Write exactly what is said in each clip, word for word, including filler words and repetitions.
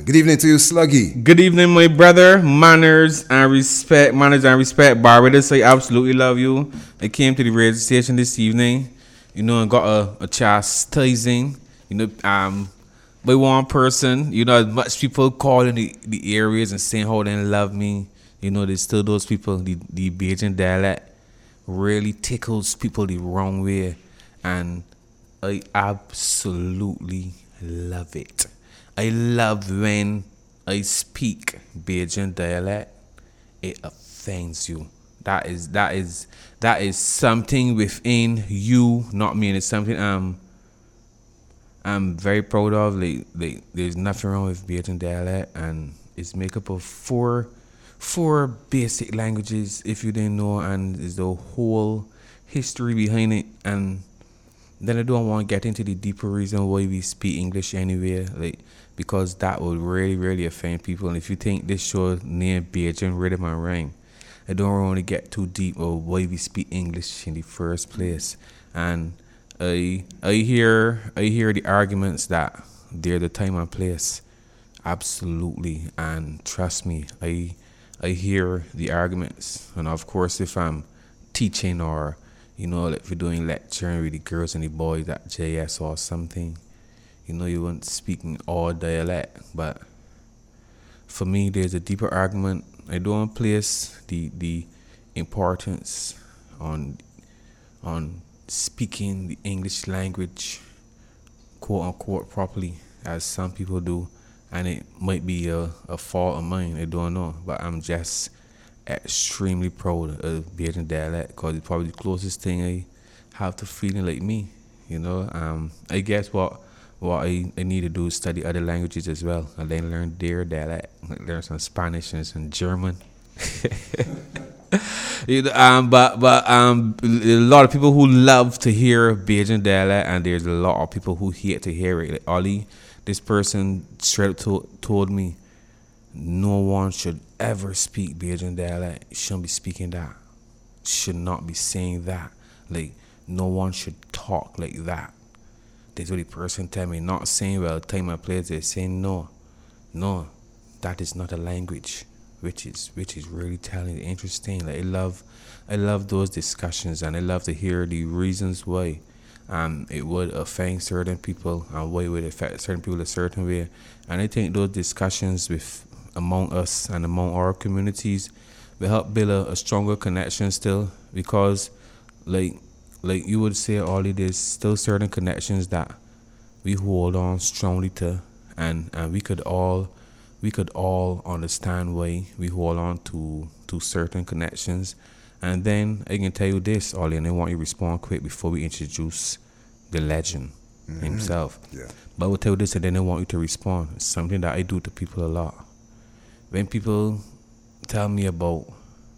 Good evening to you, Sluggy. Good evening, my brother. Manners and respect. Manners and respect. Barbados, I absolutely love you. I came to the radio station this evening, you know, and got a, a chastising, you know, um, by one person. You know, as much people calling the, the areas and saying how they love me. You know, there's still those people, the, the Bajan dialect really tickles people the wrong way. And I absolutely love it. I love when I speak Bajan dialect. It offends you. That is that is that is something within you, not me, and it's something I'm I'm very proud of. Like, like there's nothing wrong with Bajan dialect, and it's made up of four four basic languages, if you didn't know, and there's the whole history behind it. And then I don't want to get into the deeper reason why we speak English anyway, like, because that would really, really offend people. And if you think this show named Bajan Rhythm and Rhyme, I don't want to get too deep of why we speak English in the first place. And I I hear I hear the arguments that they're the time and place. Absolutely. And trust me, I I hear the arguments. And of course, if I'm teaching or, you know, like if we're doing lecturing with the girls and the boys at J S or something, you know, you weren't speaking all dialect. But for me, there's a deeper argument. I don't place the the importance on on speaking the English language, quote unquote, properly, as some people do. And it might be a, a fault of mine, I don't know. But I'm just extremely proud of Bajan dialect because it's probably the closest thing I have to feeling like me, you know. Um, I guess what what I, I need to do is study other languages as well, and then learn their dialect, like learn some Spanish and some German. you know, um, but but um, a lot of people who love to hear Bajan dialect, and there's a lot of people who hate to hear it. Like Ollie, this person straight up to, told me, no one should ever speak Bajan dialect. You shouldn't be speaking that. Should not be saying that. Like, no one should talk like that. That's what the person tell me. Not saying, well, time and place. They're saying, no, no, that is not a language. Which is which is really telling interesting. Like, I love, I love those discussions, and I love to hear the reasons why. Um, it would offend certain people, and why it would affect certain people a certain way. And I think those discussions with among us and among our communities will help build a, a stronger connection still, because like like you would say, Ollie, there's still certain connections that we hold on strongly to, and, and we could all we could all understand why we hold on to to certain connections. And then I can tell you this, Ollie, and I want you to respond quick before we introduce the legend mm-hmm. himself. Yeah. But I will tell you this, and then I want you to respond. It's something that I do to people a lot. When people tell me about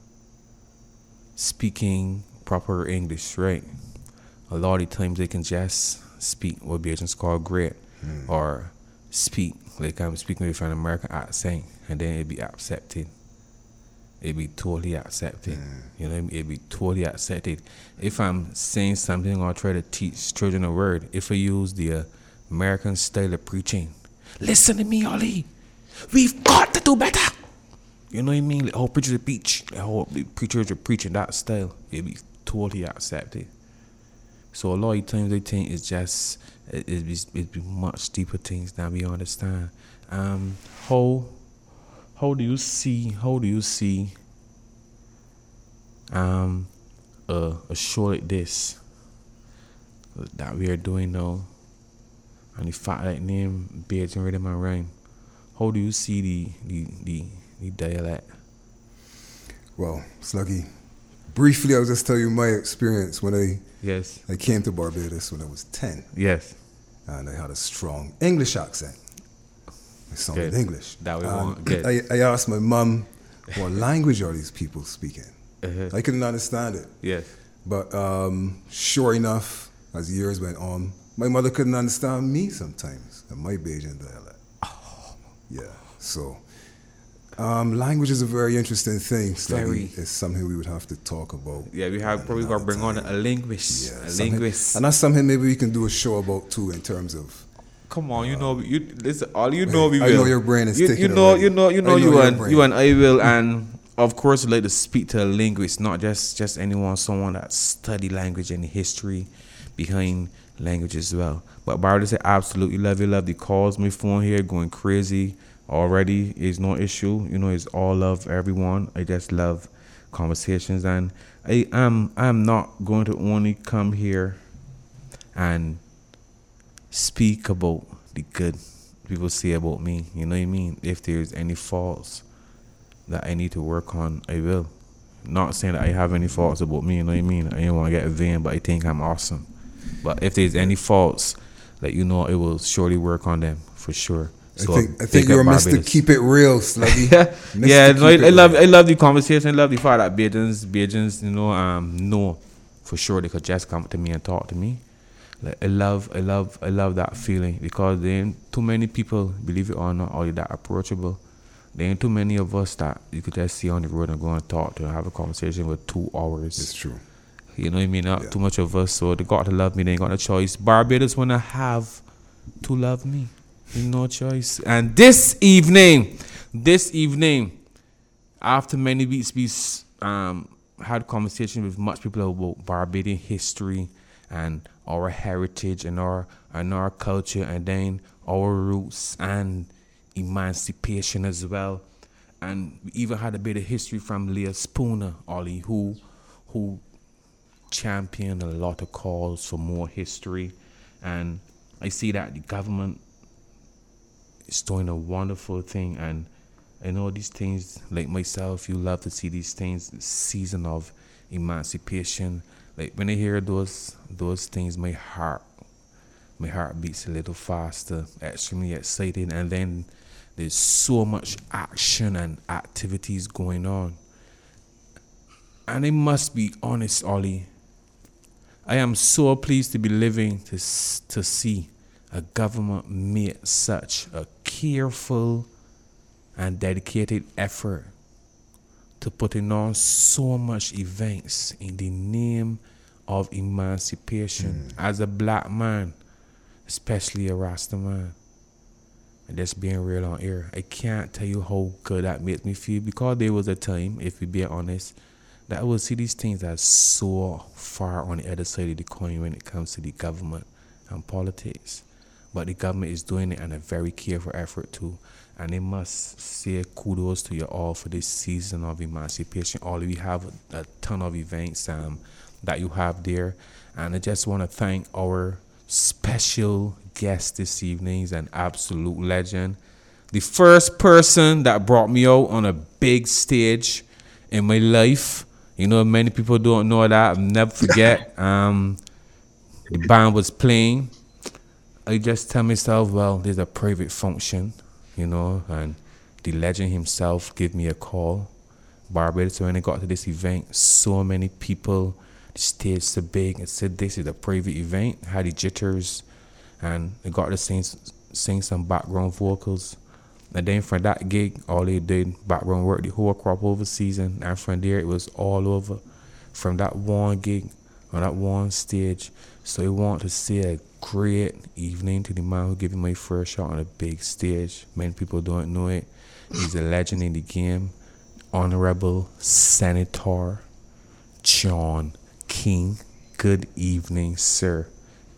speaking proper English, right? A lot of the times they can just speak what Bajans call great, mm. or speak like I'm speaking with an American accent, and then it'd be accepted. It'd be totally accepted. Mm. You know what I mean? It'd be totally accepted. If I'm saying something or try to teach children a word, if I use the uh, American style of preaching, listen to me, Ollie. We've got to do better. You know what I mean? Like how preachers preach, like how preachers are preaching that style, it'd be totally accepted. So a lot of times I think it's just it, it'd, be, it'd be much deeper things than we understand. Um, how how do you see how do you see um a, a show like this that we are doing now, and the fact that name Bajan Rhythm and Rhyme? How do you see the the the, the dialect? Well, Sluggy, briefly, I'll just tell you my experience when I yes I came to Barbados when I was ten. Yes. And I had a strong English accent. I sounded Good. English. That we and want. Good. I, I asked my mum, what language are these people speaking? Uh-huh. I couldn't understand it. Yes. But um, sure enough, as years went on, my mother couldn't understand me sometimes, and my Bajan dialect. Oh. Yeah, so um, language is a very interesting thing. Very. It's something we would have to talk about. Yeah, we have probably got to bring time. on a linguist. Yeah, a something- linguist. And that's something maybe we can do a show about too, in terms of come on, you know, you listen. All you know, we will. I know your brain is you, ticking you know, already. you know, you know, I know you your and brain. you and I will, and of course, we like to speak to a linguist, not just just anyone, someone that study language and history behind language as well. But Barbara said, absolutely love you, love the calls. My phone here going crazy already is no issue. You know, it's all love, everyone. I just love conversations, and I am I'm not going to only come here and speak about the good people say about me. You know what I mean? If there's any faults that I need to work on, I will. Not saying that I have any faults about me, you know what I mean? I don't want to get a vain, but I think I'm awesome. But if there's any faults, that you know, I will surely work on them for sure. So I think I think you're Mister Keep It Real, Sluggy. Yeah, no, I, I love I love the conversation. I love the fact that Bajans, Bajans, you know, um, know for sure they could just come to me and talk to me. Like I love, I love, I love that feeling, because there ain't too many people, believe it or not, are that approachable. There ain't too many of us that you could just see on the road and go and talk to and have a conversation with two hours. It's true. You know what I mean? Not Yeah. too much of us, so they got to love me. They ain't got no choice. Barbados wanna have to love me. No choice. And this evening, this evening, after many weeks, we um, had conversation with much people about Barbadian history and our heritage and our and our culture, and then our roots and emancipation as well. And we even had a bit of history from Leah Spooner, Ollie, who who championed a lot of calls for more history. And I see that the government is doing a wonderful thing, and I know these things, like myself, you love to see these things, the season of emancipation. Like when I hear those those things, my heart my heart beats a little faster, extremely excited, and then there's so much action and activities going on. And I must be honest, Ollie, I am so pleased to be living to to see a government make such a careful and dedicated effort to putting on so much events in the name of emancipation. Mm. As a black man, especially a Rasta man, and just being real on air, I can't tell you how good that makes me feel, because there was a time, if we be honest, that I would see these things as so far on the other side of the coin when it comes to the government and politics. But the government is doing it in a very careful effort too. And I must say kudos to you all for this season of emancipation. All we have a, a ton of events um, that you have there. And I just want to thank our special guest this evening. He's an absolute legend. The first person that brought me out on a big stage in my life. You know, many people don't know that. I'll never forget. um, the band was playing. I just tell myself, well, there's a private function, you know, and the legend himself gave me a call. Barbados, so when I got to this event, so many people, the stage so big, and said this is a private event, I had the jitters, and I got to sing, sing some background vocals. And then from that gig, all they did, background work, the whole crop over season, and from there, it was all over. From that one gig, on that one stage. So I want to say a great evening to the man who gave me my first shot on a big stage. Many people don't know it. He's a legend in the game. Honorable Senator John King. Good evening, sir.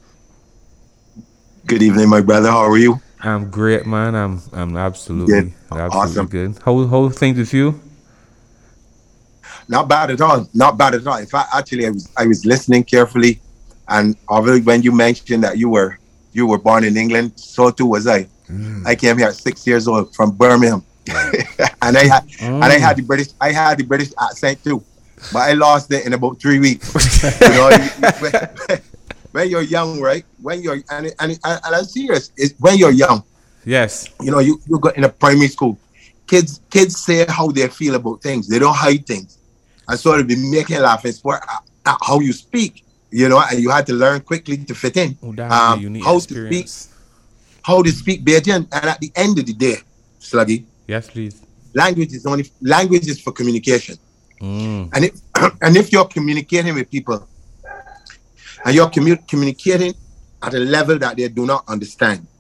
Good evening, my brother. How are you? I'm great, man. I'm I'm absolutely, Good. absolutely Awesome. good. How how things with you? Not bad at all. Not bad at all. In fact, actually, I was I was listening carefully, and obviously when you mentioned that you were you were born in England, so too was I. Mm. I came here at six years old from Birmingham, and I had mm. and I had the British I had the British accent too, but I lost it in about three weeks. You know, when, when you're young, right? When you're and and, and, and I'm serious. It's when you're young. Yes. You know, you you got in a primary school. Kids kids say how they feel about things. They don't hide things. And so it'll be making laughing for uh, how you speak, you know, and you had to learn quickly to fit in. Oh, that's um, a unique how experience. to speak, how to speak Bajan. And at the end of the day, Sluggy, yes, please. Language is only language is for communication. Mm. And if and if you're communicating with people, and you're commu- communicating at a level that they do not understand,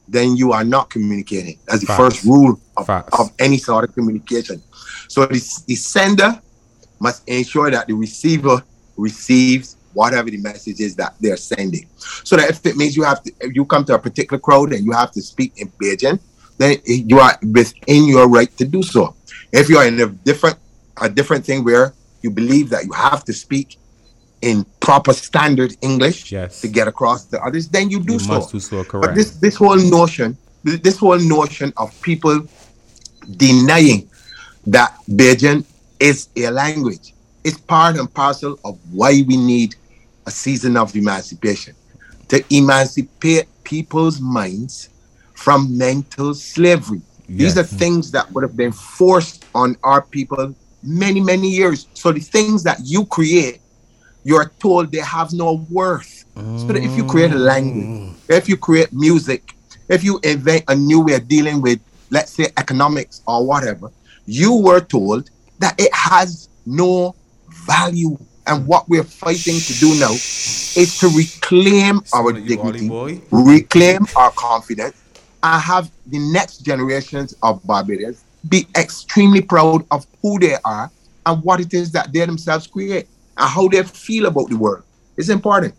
then you are not communicating. That's the Facts. first rule of, Facts. of any sort of communication. So the, the sender must ensure that the receiver receives whatever the message is that they're sending. So that if it means you have to, if you come to a particular crowd and you have to speak in Bajan, then you are within your right to do so. If you are in a different, a different thing where you believe that you have to speak in proper standard English Yes. to get across to others, then you do You so. must do so, correct. But this this whole notion, this whole notion of people denying that Bajan is a language, is part and parcel of why we need a season of emancipation, to emancipate people's minds from mental slavery. These Yes. are things that would have been forced on our people many, many years. So the things that you create, you're told they have no worth. So that if you create a language, if you create music, if you invent a new way of dealing with, let's say, economics or whatever, you were told that it has no value. And what we're fighting to do now is to reclaim our Somebody, you Ollie dignity, boy. reclaim our confidence, and have the next generations of Barbadians be extremely proud of who they are and what it is that they themselves create and how they feel about the world. It's important.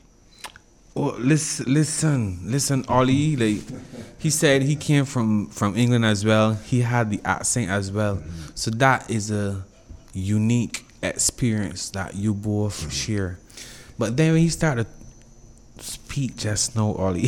Oh, listen, listen, listen, Ollie. Like he said, he came from from England as well. He had the accent as well, so that is a unique experience that you both share. But then when he started to speak just now, Ollie,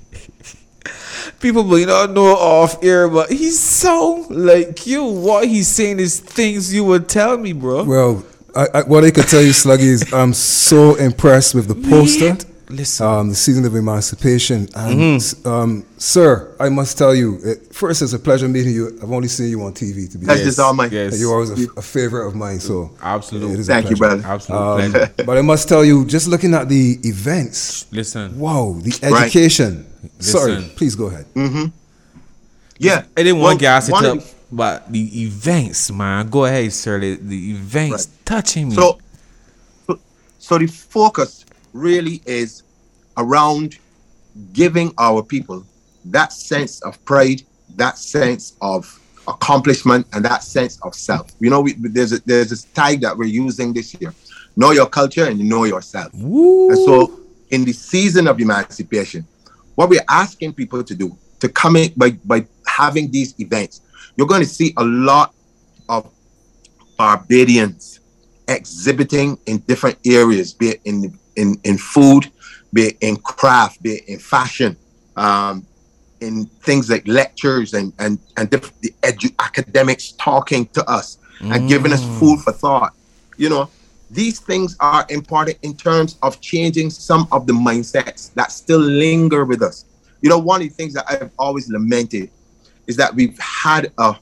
people may not know off air, but he's so like you. What he's saying is things you would tell me, bro. Well, I, I, what I could tell you, Sluggy, is I'm so impressed with the poster. Wait. Listen. Um, the season of emancipation, and Mm-hmm. um, sir, I must tell you, it, first, it's a pleasure meeting you. I've only seen you on T V, to be That's honest. just all mine. Yes. You're always a, a favorite of mine, so Absolute. it is a Thank you, pleasure. brother. Absolute Um, pleasure. but I must tell you, just looking at the events, Listen. wow, the Right. education. Sorry, Listen. please go ahead. Yeah. I didn't Well, want to gas it one up, of the- but the events, man. Go ahead, sir. The, the events Right. touching me. So, so, so the focus really is around giving our people that sense of pride, that sense of accomplishment, and that sense of self. You know, we, there's a, there's this tag that we're using this year: know your culture and know yourself. Woo. And so, in the season of emancipation, what we're asking people to do, to come in by, by having these events, you're going to see a lot of Barbadians exhibiting in different areas, be it in, in, in food, be it in craft, be it in fashion, um, in things like lectures and, and, and diff- the edu- academics talking to us and giving us food for thought. You know, these things are important in terms of changing some of the mindsets that still linger with us. You know, one of the things that I've always lamented is that we've had a,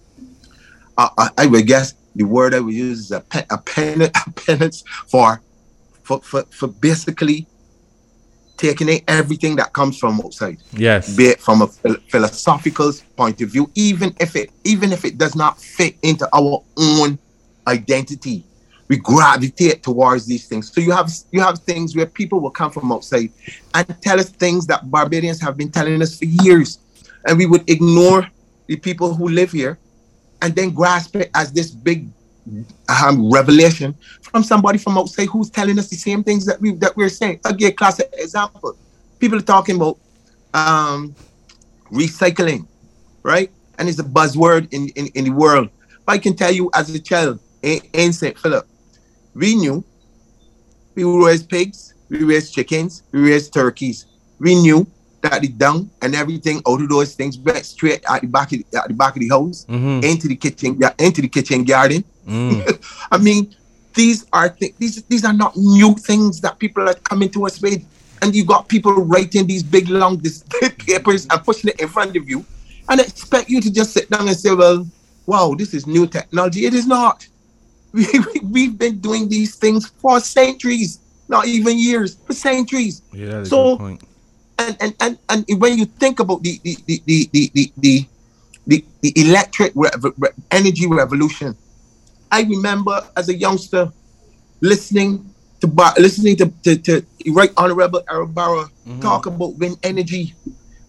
a, a I would guess the word I would use is a, pen, a, pen, a penance for, for, for, for basically taking in everything that comes from outside. Yes. Be it from a phil- philosophical point of view, even if it even if it does not fit into our own identity, we gravitate towards these things. So you have you have things where people will come from outside and tell us things that Barbadians have been telling us for years, and we would ignore the people who live here, and then grasp it as this big um, revelation from somebody from outside who's telling us the same things that we that we're saying. I'll give a classic example. People are talking about um, recycling, right? And it's a buzzword in, in, in the world. But I can tell you, as a child in, in Saint Philip, we knew we raised pigs, we raised chickens, we raised turkeys. We knew that the dung and everything out of those things went straight at the back of the, at the back of the house, Mhm. into the kitchen, yeah, into the kitchen garden. Mm. I mean, these are th- these these are not new things that people are coming to us with, and you got people writing these big long this papers and pushing it in front of you, and expect you to just sit down and say, "Well, wow, this is new technology." It is not. We, we we've been doing these things for centuries, not even years, for centuries. Yeah, that's So- a good point. And and and and when you think about the the the the the the, the, the, the electric re- re- energy revolution, I remember as a youngster listening to Bar- listening to, to, to Right Honorable Errol Barrow talk about wind energy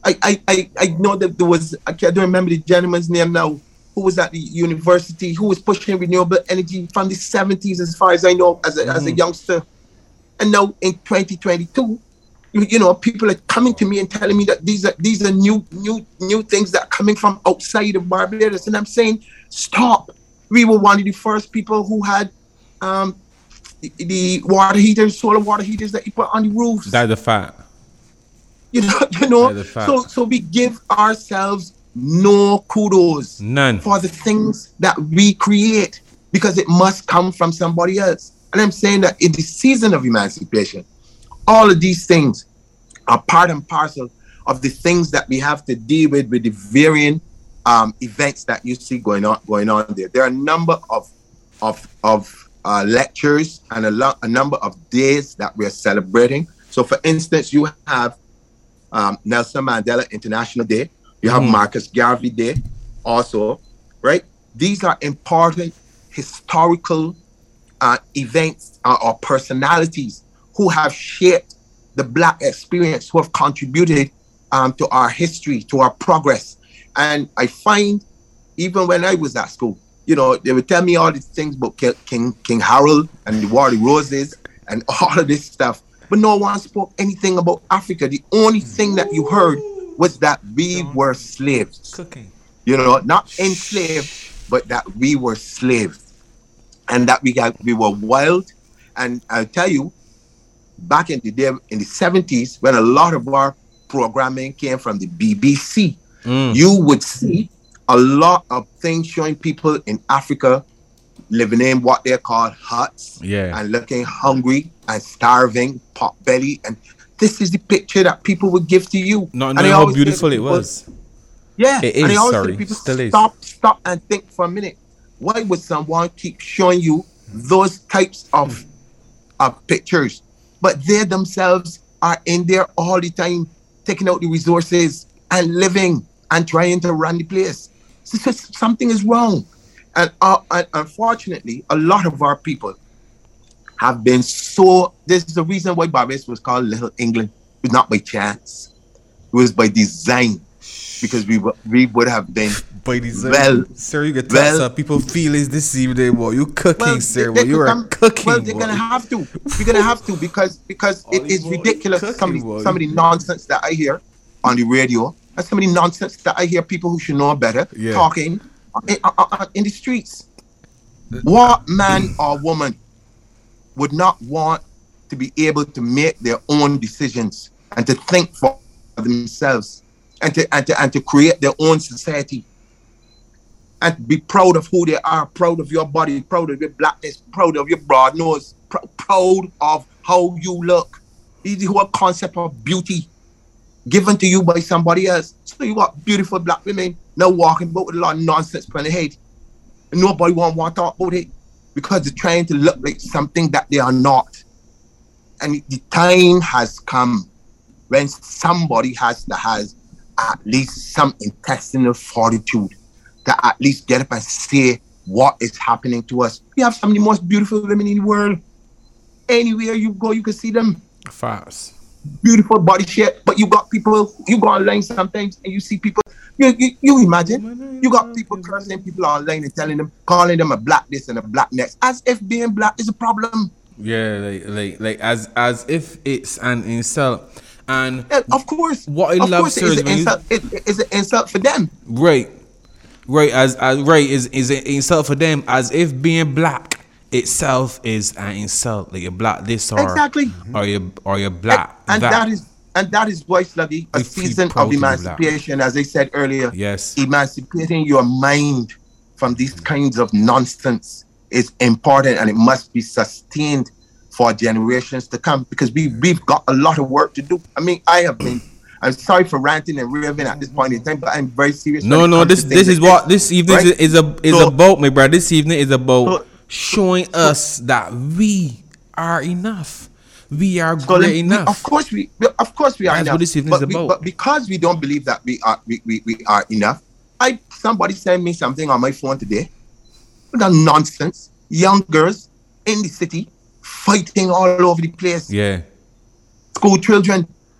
I, I, I, I know that there was, I can't remember the gentleman's name now, who was at the university, who was pushing renewable energy from the seventies, as far as I know, as a, mm. as a youngster. And now in twenty twenty-two, you, you know, people are coming to me and telling me that these are these are new, new, new things that are coming from outside of Barbados. And I'm saying, stop. We were one of the first people who had um, the, the water heaters, solar water heaters that you put on the roofs. That's a fact. You know, you know. So, so we give ourselves no kudos, none, for the things that we create, because it must come from somebody else. And I'm saying that in the season of emancipation, all of these things are part and parcel of the things that we have to deal with with the varying um, events that you see going on going on there. There are a number of of of uh, lectures and a, lo- a number of days that we're celebrating. So, for instance, you have Um, Nelson Mandela International Day. You have mm. Marcus Garvey Day also, right? These are important historical uh, events uh, or personalities who have shaped the Black experience, who have contributed um, to our history, to our progress. And I find, even when I was at school, you know, they would tell me all these things about King, King Harold and the War of the Roses and all of this stuff. But no one spoke anything about Africa. The only thing that you heard was that we were slaves. Cooking. You know, not enslaved, but that we were slaves. And that we got, we were wild. And I'll tell you, back in the day, in the seventies, when a lot of our programming came from the B B C, mm. you would see a lot of things showing people in Africa living in what they call huts, yeah, and looking hungry and starving, pot belly, and this is the picture that people would give to you. Not knowing how beautiful it was. Yeah, it is. And I always sorry, say people still stop, is. stop, and think for a minute. Why would someone keep showing you those types of of pictures, but they themselves are in there all the time, taking out the resources and living and trying to run the place? So, so something is wrong. And, uh, and unfortunately, a lot of our people have been so, this is the reason why Barbados was called Little England. It was not by chance. It was by design. Because we we would have been by design. Well, sir, you can tell well, some people feel is this evening, boy. You cooking, well, sir. They, they you are come, cooking. Well, they're boy. gonna have to. We're gonna have to because because it is ridiculous. Cooking, some, of the, some of the nonsense that I hear on the radio, and some of the nonsense that I hear people who should know better yeah. talking in, uh, in the streets. What man or woman would not want to be able to make their own decisions and to think for themselves and to and to, and to create their own society and be proud of who they are, proud of your body, proud of your blackness, proud of your broad nose, pr- proud of how you look. It's the whole concept of beauty given to you by somebody else. So you got beautiful black women now walking about with a lot of nonsense on their head. And nobody won't want to talk about it because they're trying to look like something that they are not. And the time has come when somebody has to have at least some intestinal fortitude to at least get up and say what is happening to us. We have some of the most beautiful women in the world. Anywhere you go, you can see them. Fast. Beautiful body shape, but you got people, you go online sometimes and you see people, you, you, you imagine, you got people cursing people online and telling them, calling them a black this and a black next, as if being black is a problem. Yeah, like like, like as as if it's an insult. And yeah, of course, what I of love course it is an insult, it, it's an insult for them. Right, right, as, as right is is an insult for them, as if being black itself is an insult. Like you're black this or exactly, or you or you're black and, and that. that is and that is why, Sluggy, a season of emancipation, as I said earlier. Yes, emancipating your mind from these kinds of nonsense is important, and it must be sustained for generations to come, because we we've got a lot of work to do. I mean, I have been. I'm sorry for ranting and raving at this point in time, but I'm very serious. No, no, this this is what this evening right? is a is so, about, my brother. This evening is about so, showing so, us that we are enough. We are so great enough. We, of course, we of course we are That's enough. What this evening but, is we, about. but because we don't believe that we are we, we, we are enough, I somebody sent me something on my phone today. That nonsense. Young girls in the city fighting all over the place. Yeah. School children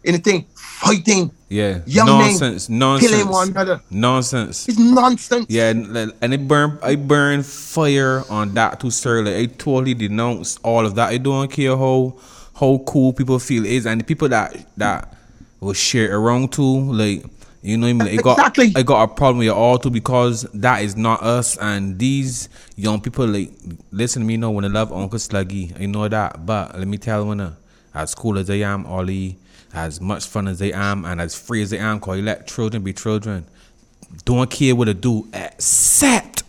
anything, fighting. Yeah, Young nonsense, men nonsense, killing one another. nonsense. It's nonsense. Yeah, and and it burn, I burn fire on that too, sir. Like I totally denounce all of that. I don't care how how cool people feel is, and the people that that will share around too, like. You know what I mean? Like, I got, Exactly. I got a problem with it all too because that is not us. And these young people, like, listen to me now when I love Uncle Sluggy. I know that. But let me tell you, now, as cool as I am, Ollie, as much fun as I am, and as free as I am, because I let children be children, don't care what I do, except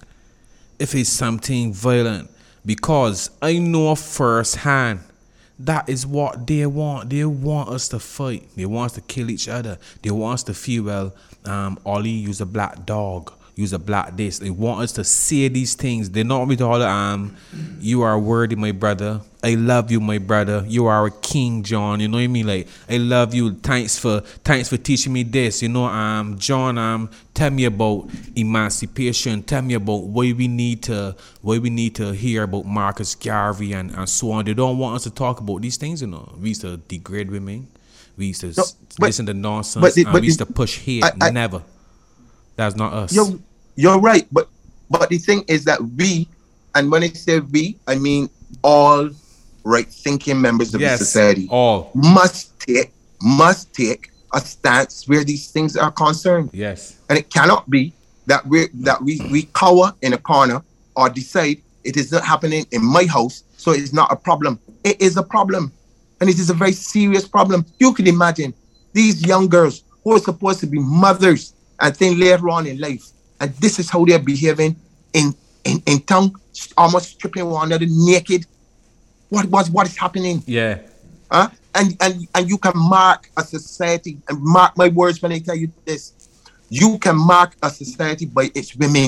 if it's something violent. Because I know firsthand. That is what they want. They want us to fight. They want us to kill each other. They want us to feel, well, um, Ollie, use a black dog. Use a black this. They want us to say these things. They don't want me to holler, um, you are worthy, my brother. I love you, my brother. You are a king, John. You know what I mean? Like, I love you. Thanks for thanks for teaching me this. You know, um, John, um, tell me about emancipation. Tell me about why we need to why we need to hear about Marcus Garvey and, and so on. They don't want us to talk about these things, you know. We used to degrade women. We used to No, s- but- listen to nonsense. but the- and but we used the- to push hate. I- I- Never. That's not us. You're, you're right, but but the thing is that we, and when I say we, I mean all right-thinking members of yes, the society all. must take must take a stance where these things are concerned, Yes. and it cannot be that we that we we cower in a corner or decide it is not happening in my house, so it's not a problem. It is a problem, and it is a very serious problem. You can imagine these young girls who are supposed to be mothers and then later on in life, and this is how they're behaving in in, in town, almost stripping one another naked. What was what is happening? Yeah. Huh? And and and you can mark a society, and mark my words when I tell you this. You can mark a society by its women.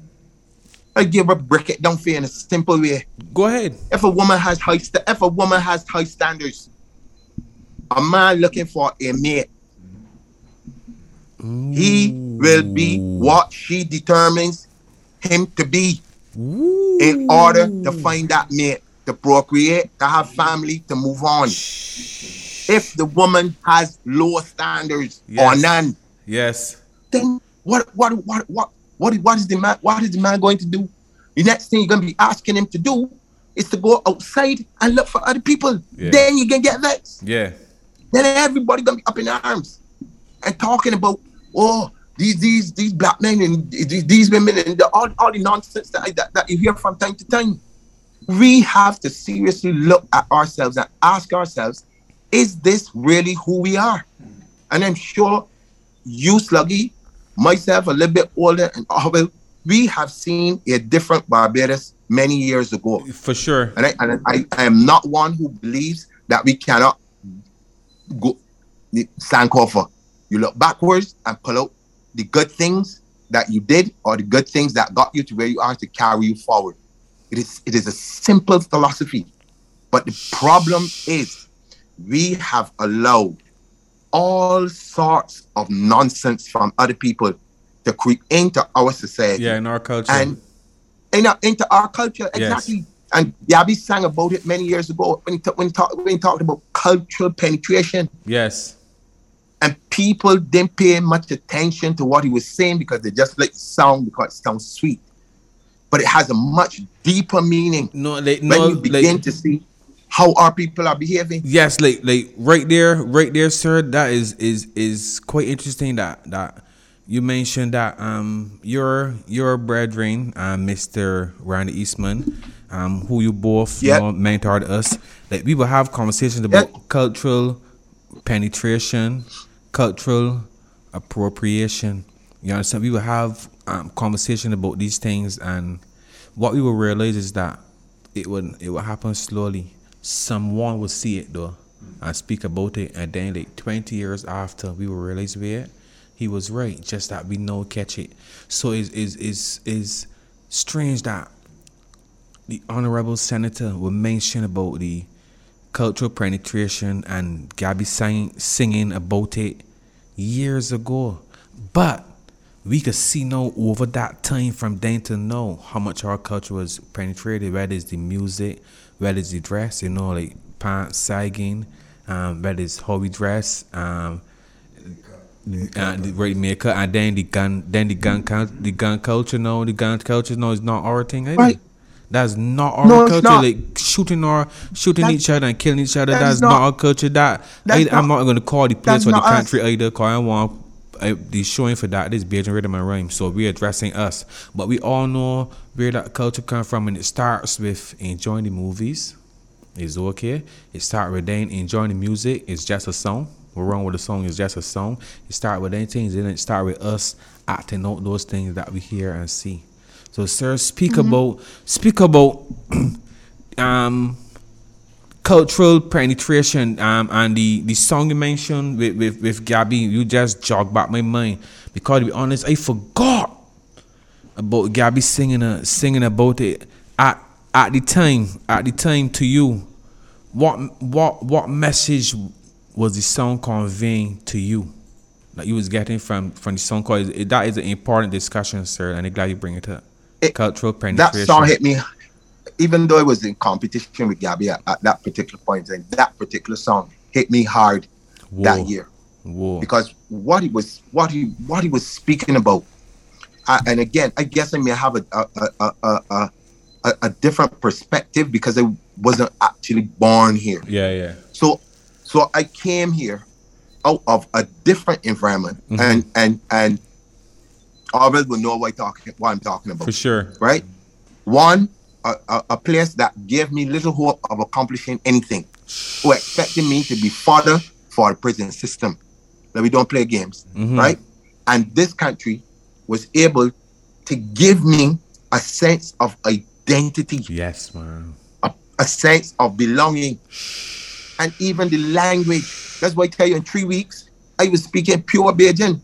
I give a break it down for you in a simple way. Go ahead. If a woman has high st- if a woman has high standards, a man looking for a mate, he will be what she determines him to be Ooh. in order to find that mate, to procreate, to have family, to move on. If the woman has low standards or Yes. none, Yes. then what what what what what is, what is the man what is the man going to do? The next thing you're gonna be asking him to do is to go outside and look for other people. Yeah. Then you can get vexed. Yeah. Then everybody gonna be up in arms and talking about, oh, these these these black men and these, these women and the, all, all the nonsense that, I, that that you hear from time to time. We have to seriously look at ourselves and ask ourselves, is this really who we are? And I'm sure you, Sluggy, myself, a little bit older, and Howell, we have seen a different Barbados many years ago. For sure. And I, and I, I am not one who believes that we cannot go Sankofa. You look backwards and pull out the good things that you did or the good things that got you to where you are to carry you forward. It is it is a simple philosophy. But the problem is we have allowed all sorts of nonsense from other people to creep into our society. Yeah, in our culture. And in our, into our culture, Yes. exactly. And Yabi sang about it many years ago when he, ta- when, he talk, when he talked about cultural penetration. yes. And people didn't pay much attention to what he was saying because they just like the sound because it sounds sweet. But it has a much deeper meaning No, like, when no, you begin like, to see how our people are behaving. yes, like, like right there, right there, sir. That is is is quite interesting. That that you mentioned that um your your brethren, uh, Mister Randy Eastman, um, who you both Yep. you know, mentored us. Like we will have conversations about Yep. cultural penetration, cultural appropriation. You understand? We will have um, conversation about these things, and what we will realize is that it would it will happen slowly. Someone will see it though and speak about it, and then like twenty years after we will realize where he was right, just that we know catch it. So it's is is is strange that the honorable senator will mention about the cultural penetration and Gabby sang, singing about it years ago, but we could see now over that time from then to now how much our culture was penetrated, whether it's the music, whether it's the dress, you know, like pants sagging um, whether it's how we dress, um, uh, the right makeup, and then the gun, then the gun, cul- the gun culture. No, the gun culture. No, it's not our thing. Either. Right. That's not our No, it's culture. not. Like shooting or shooting That- each other and killing each other. that That's is not, not- our culture. That that's I, I'm not- not going to call the place that's or the not us. country either. Cause I want uh, the showing for that. This Bajan rhythm and rhyme. So we're addressing us, but we all know where that culture come from, and it starts with enjoying the movies. It's okay. It starts with then enjoying the music. It's just a song. We're wrong with the song. It's just a song. It starts with anything, and it start with us acting out those things that we hear and see. So, sir, speak Mm-hmm. about speak about um, cultural penetration um, and the, the song you mentioned with, with, with Gabby. You just jogged back my mind because, to be honest, I forgot about Gabby singing uh, singing about it at at the time. At the time, to you, what what what message was the song conveying to you that you was getting from from the song? Cause it, that is an important discussion, sir, and I'm glad you bring it up. It- Cultural penetration. That song hit me, even though it was in competition with Gabby at, at that particular point, and that particular song hit me hard Whoa. that year Whoa. because what he was, what he, what he was speaking about, uh, and again, I guess I may have a a, a, a, a, a a different perspective because I wasn't actually born here. Yeah, yeah. So, so I came here out of a different environment, Mhm. and and and Arvel will know what, I talking, what I'm talking about. For sure. Right? One, a, a, a place that gave me little hope of accomplishing anything, who expected me to be fodder for the prison system, that we don't play games, Mhm. right? And this country was able to give me a sense of identity, Yes, man. a, a sense of belonging, and even the language. That's why I tell you, in three weeks, I was speaking pure Bajan.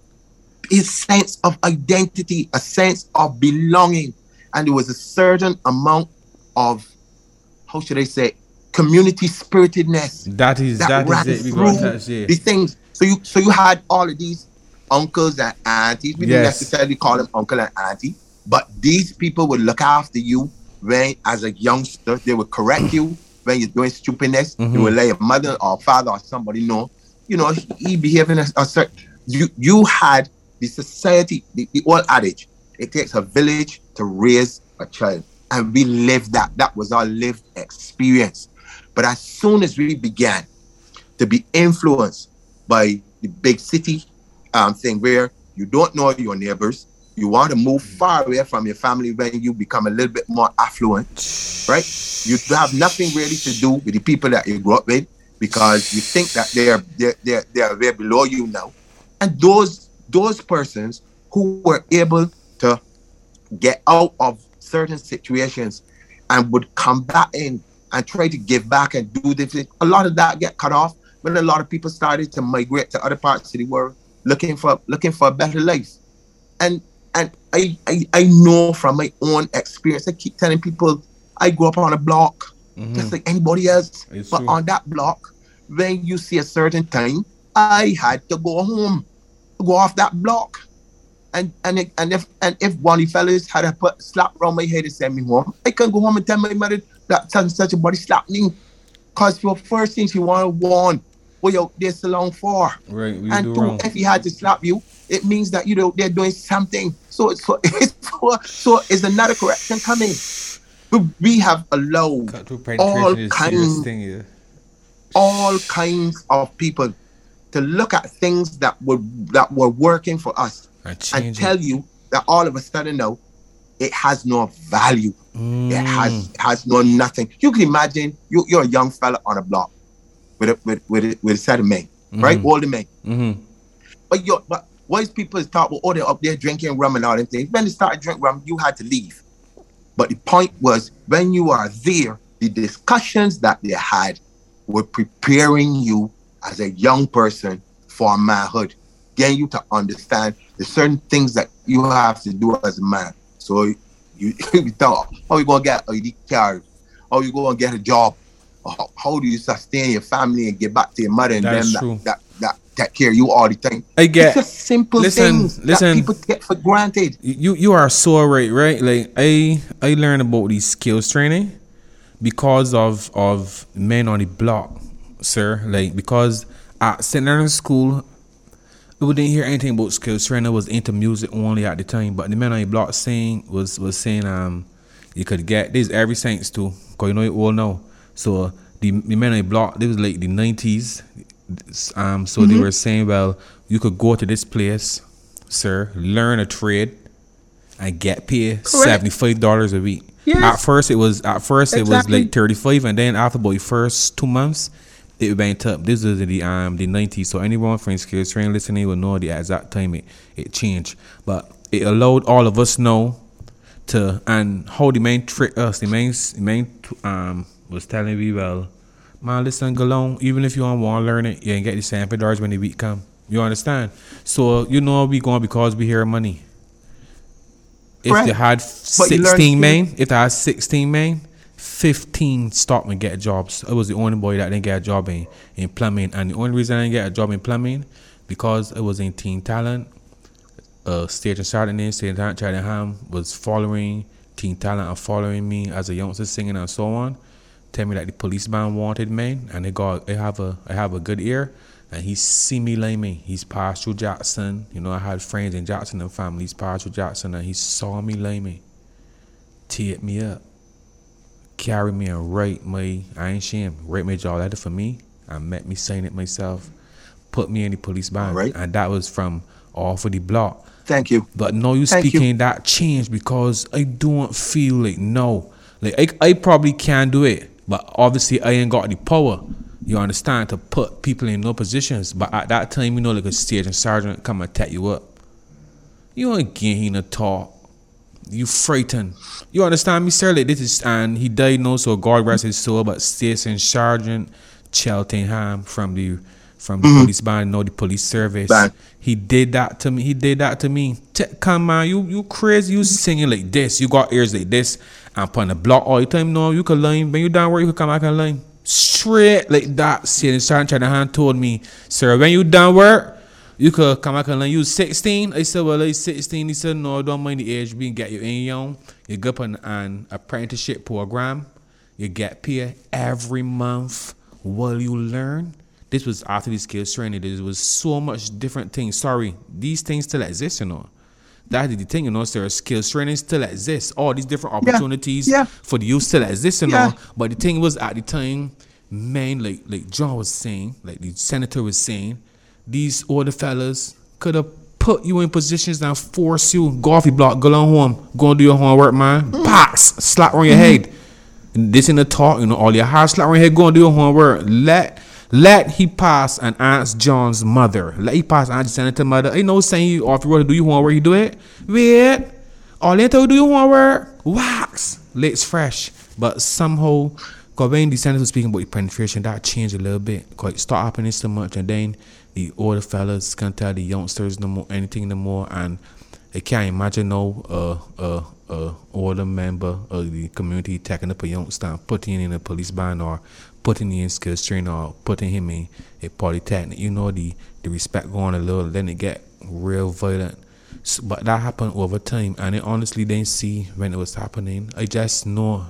A sense of identity, a sense of belonging. And there was a certain amount of, how should I say, community spiritedness That is that that ran is it. We through got to touch it. these things. So you so you had all of these uncles and aunties. We didn't Yes. necessarily call them uncle and auntie, but these people would look after you when, as a youngster, they would correct you when you're doing stupidness. They Mhm. would let your mother or father or somebody know, you know, he, he behaving a, a certain. You you had the society, the, the old adage, it takes a village to raise a child. And we lived that. That was our lived experience. But as soon as we began to be influenced by the big city um, thing where you don't know your neighbors, you want to move far away from your family when you become a little bit more affluent, right? You have nothing really to do with the people that you grew up with because you think that they're they're they're, they're way below you now. And those those persons who were able to get out of certain situations and would come back in and try to give back and do different, a lot of that get cut off when a lot of people started to migrate to other parts of the world looking for looking for a better life. And and I, I I know from my own experience, I keep telling people I grew up on a block Mhm. just like anybody else. It's But true. on that block, when you see a certain time, I had to go home, go off that block. And and it- and if and if one of the fellas had a put slap around my head and send me home, I can go home and tell my mother that such and such a body slapped me. Cause for first thing she wanna warn what you out there so long for. Right, we And do two, wrong. if he had to slap you, it means that you know they're doing something. So it's so it's so, so is another correction coming. But we have allowed Cultural all penetration is a serious kinds thing, yeah. all kinds of people to look at things that were that were working for us And and change tell it. you that all of a sudden now it has no value. Mm. It has has no nothing. You can imagine you, you're a young fella on a block with a with with a, with a set of men, right? Mhm. Older men. Mm-hmm. But you but wise people talk about, oh, they're up there drinking rum and all them things. When they started drinking rum, you had to leave. But the point was, when you are there, the discussions that they had were preparing you as a young person for manhood, getting you to understand the certain things that you have to do as a man. So you, you thought, how you gonna get a I D card? How you gonna get a job? How, how do you sustain your family and get back to your mother and That is them true. that, that, that take care of you all the time? I get- It's just simple listen, things listen. that people take for granted. You you are so right, right? Like I I learned about these skills training because of of men on the block sir. Like because I sitting there in school, we didn't hear anything about skills training. Was into music only at the time. But the man on the block saying was was saying um you could get this every Saints too. Cause you know you all know. So the the man on the block, this was like the nineties. Um, so mm-hmm. they were saying, well, you could go to this place, sir, learn a trade, and get paid seventy five dollars a week. Yes. At first, it was at first exactly. it was like thirty five, and then after about the first two months, it went up. This is the um the nineties. So anyone from skills training listening will know the exact time it it changed. But it allowed all of us know to and how the main trick us. The main the main um was telling me, well, man, listen, go along. Even if you don't want to learn it, you ain't get the seventy dollars when the week come. You understand? So you know we going because we hear money. If right. they had sixteen men, if they had sixteen men, fifteen stopped and get jobs. I was the only boy that didn't get a job in, in plumbing, and the only reason I didn't get a job in plumbing because it was in Teen Talent. Uh, Stage and Saturday, Stage and Talent, Chattingham was following Teen Talent and following me as a youngster singing and so on. Tell me that the police band wanted me, and they got they have a I have a good ear, and he see me like me. He's passed through Jackson. You know, I had friends in Jackson and family. He's passed through Jackson, and he saw me like me. Teared me up, carry me and write my I ain't shame. Write my job letter for me. and met me saying it myself. Put me in the police band, right. And that was from off of the block. Thank you. But now you Thank speaking you. that changed because I don't feel like no, like I I probably can do it, but obviously I ain't got the power. You understand, to put people in no positions. But at that time, you know, like a stage and sergeant come and take you up. You ain't getting a talk. You frightened. You understand me, sir? Like this is, and he died now, so God rest his soul. But Station Sergeant Cheltenham from the from the mm-hmm. police band, know the police service. Band. He did that to me. He did that to me. T- come on, you you crazy? You singing like this? You got ears like this? And put on the block all the time. No, you can line. When you down work, you can come back and line. Straight like that. Station Sergeant Cheltenham told me, sir, when you done work, you could come back and learn. You sixteen? I said, well, I sixteen. He said, no, don't mind the age. We can get you in young. You go up on an apprenticeship program. You get paid every month while you learn. This was after the skills training. There was so much different things. Sorry, these things still exist, you know. That is the thing, you know, sir. Skills training still exists. All these different opportunities yeah. Yeah. for the youth still exist, you yeah. know. But the thing was, at the time, man, like like John was saying, like the senator was saying, these older fellas could have put you in positions and force you, go off your block, go on home, go and do your homework, man. Mm. Box, slap on your mm-hmm. head. And this in the talk, you know, all your hard slap on your head, go and do your homework. Let let he pass and ask John's mother. Let he pass and ask the senator mother. Ain't no saying you off your road to do your homework, you do it. Wait. All you have to do your homework. Wax. Let's fresh. But somehow, because when the senator was speaking about the penetration, that changed a little bit. Because it started happening so much, and then the older fellas can't tell the youngsters no more anything no more, and they can't imagine no uh uh uh older member of the community taking up a youngster and putting him in a police band or putting him in skills training or putting him in a polytechnic. You know, the the respect going a little, then it get real violent. So, but that happened over time, and I honestly didn't see when it was happening. I just know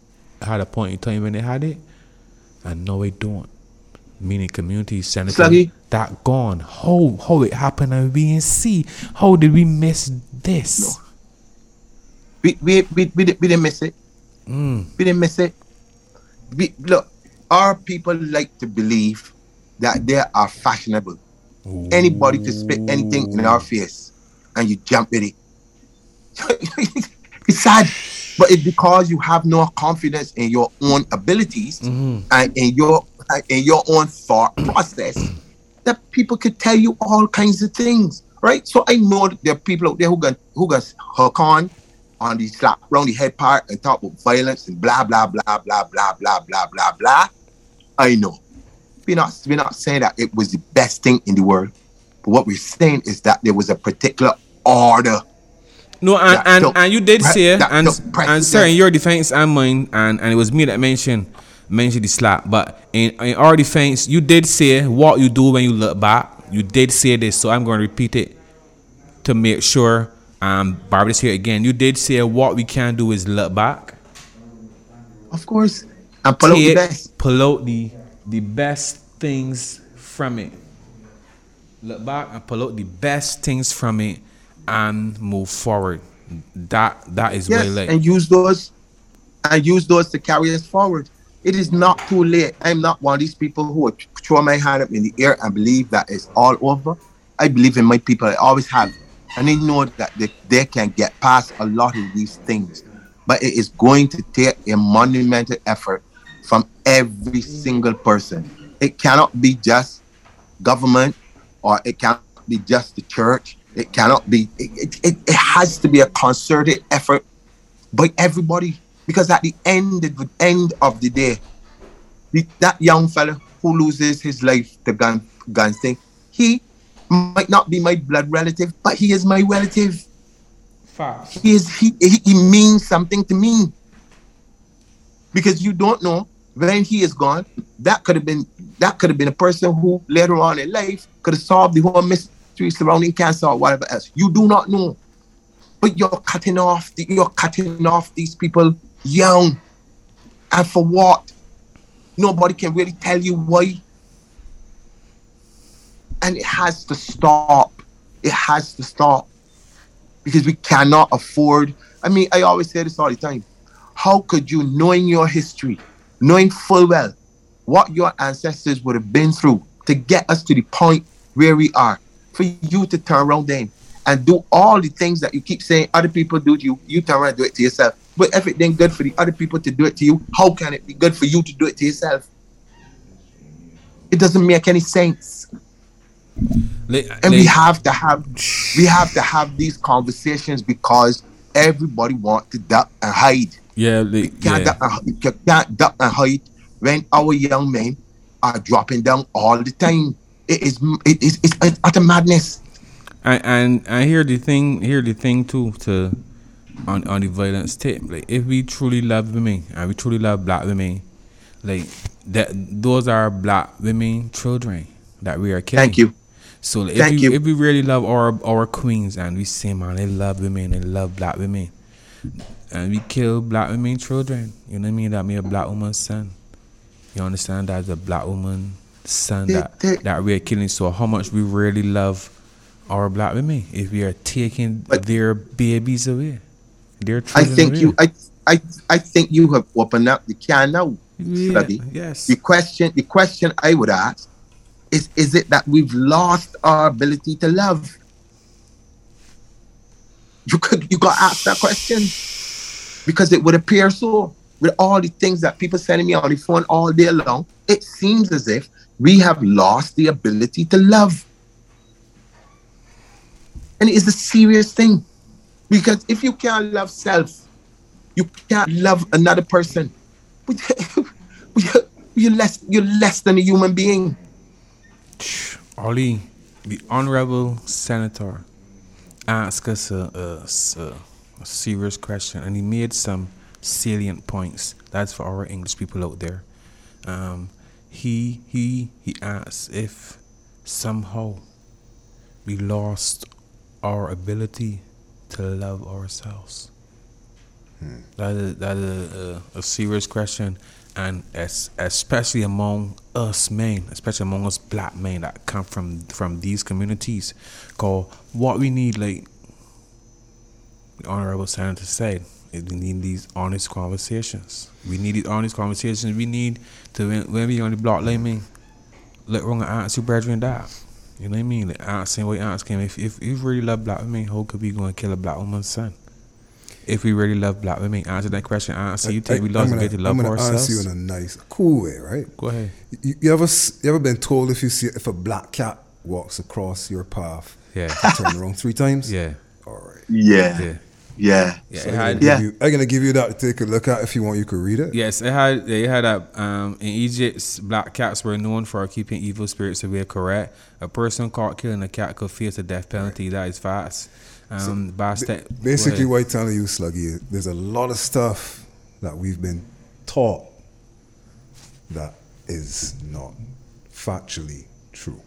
I had a point in time when they had it, and no, they don't. Meaning community senator Sluggy. That gone. How how it happened and we didn't see. How did we miss this? No. We we we we, we didn't miss it. Mm. We didn't miss it. We, look, our people like to believe that they are fashionable. Ooh. Anybody can spit anything in our face and you jump with it. It's sad. But it's because you have no confidence in your own abilities mm-hmm. and in your in your own thought process that people could tell you all kinds of things, right? So I know that there are people out there who got who got hook on on the slap around the head part and talk about violence and blah blah blah blah blah blah blah blah blah. I know. We're not we're not saying that it was the best thing in the world, but what we're saying is that there was a particular order. No, and and, took, and you did say, and and sir, in your defense and mine, and, and it was me that mentioned mentioned the slap. But in, in our defense, you did say what you do when you look back. You did say this, so I'm going to repeat it to make sure. Um, Barbara's here again. You did say what we can do is look back. Of course, and pull out the best. Pull out the the best things from it. Look back and pull out the best things from it and move forward. That that is Yes, way late. and use those and use those to carry us forward. It is not too late. I'm not one of these people who would throw my hand up in the air and believe that it's all over. I believe in my people. I always have. And they know that they, they can get past a lot of these things. But it is going to take a monumental effort from every single person. It cannot be just government, or it cannot be just the church. It cannot be, it, it, it has to be a concerted effort by everybody. Because at the end, at the end of the day, the, that young fella who loses his life to gun, gun thing, he might not be my blood relative, but he is my relative. Fast. He is he, he he means something to me. Because you don't know when he is gone, that could have been that could have been a person who later on in life could have solved the whole mystery surrounding cancer or whatever else. You do not know. But you're cutting off the, you're cutting off these people young. And for what? Nobody can really tell you why. And it has to stop. It has to stop. Because we cannot afford. I mean, I always say this all the time. How could you, knowing your history, knowing full well what your ancestors would have been through to get us to the point where we are, for you to turn around then and do all the things that you keep saying other people do to you, you turn around and do it to yourself. But if it ain't good for the other people to do it to you, how can it be good for you to do it to yourself? It doesn't make any sense. Like, And like, we have to have we have to have these conversations because everybody wants to duck and hide. yeah, You like, can't, yeah. duck and, you can't duck and hide when our young men are dropping down all the time. It is it is it's utter madness. And and I hear the thing, hear the thing too to on on the violence tip. Like, if we truly love women and we truly love black women, like that, those are black women children that we are killing. Thank you. So like, if Thank we you. if we really love our our queens and we say, man, they love women, they love black women, and we kill black women children, you know what I mean? That mean a black woman's son. You understand? That's a black woman's son They- that they- that we are killing. So how much we really love our black women if we are taking But- their babies away, their I children think away. you I I I think you have opened up the can now, yeah, Sluggy. yes. The question the question I would ask is is it that we've lost our ability to love? You could you got to ask that question because it would appear so. With all the things that people sending me on the phone all day long, it seems as if we have lost the ability to love. And it is a serious thing. Because if you can't love self, you can't love another person. You're less, you're less than a human being. Ollie, the honorable senator asked us a, a, a, a serious question, and he made some salient points. That's for our English people out there. Um, he he he asked if somehow we lost our ability to love ourselves. Hmm. That is that is a, a, a serious question, and as, especially among us men, especially among us black men that come from from these communities. Cause what we need, like the honorable senator said, is we need these honest conversations. We need these honest conversations. We need to when, when we on the block, like me, let wrong and ask your brethren that. You know what I mean? Like asking what asking him if if if we really love black women, how could we go and kill a black woman's son? If we really love black women, answer that question. Answer. You think we lost the way to love I'm gonna ourselves? answer you in a nice, cool way, right? Go ahead. You, you ever s- you ever been told if you see if a black cat walks across your path, Yeah. to turn around three times? Yeah. All right. Yeah. Yeah. Yeah. Yeah. So It I'm, gonna had, Yeah. give you, I'm gonna give you that to take a look at. If you want, you could read it. Yes, it had. They had that. Um, in Egypt, black cats were known for keeping evil spirits away. Correct. A person caught killing a cat could face a death penalty. That is fast. Um, by sta- Basically, go what I'm telling you, Sluggy, is there's a lot of stuff that we've been taught that is not factually true.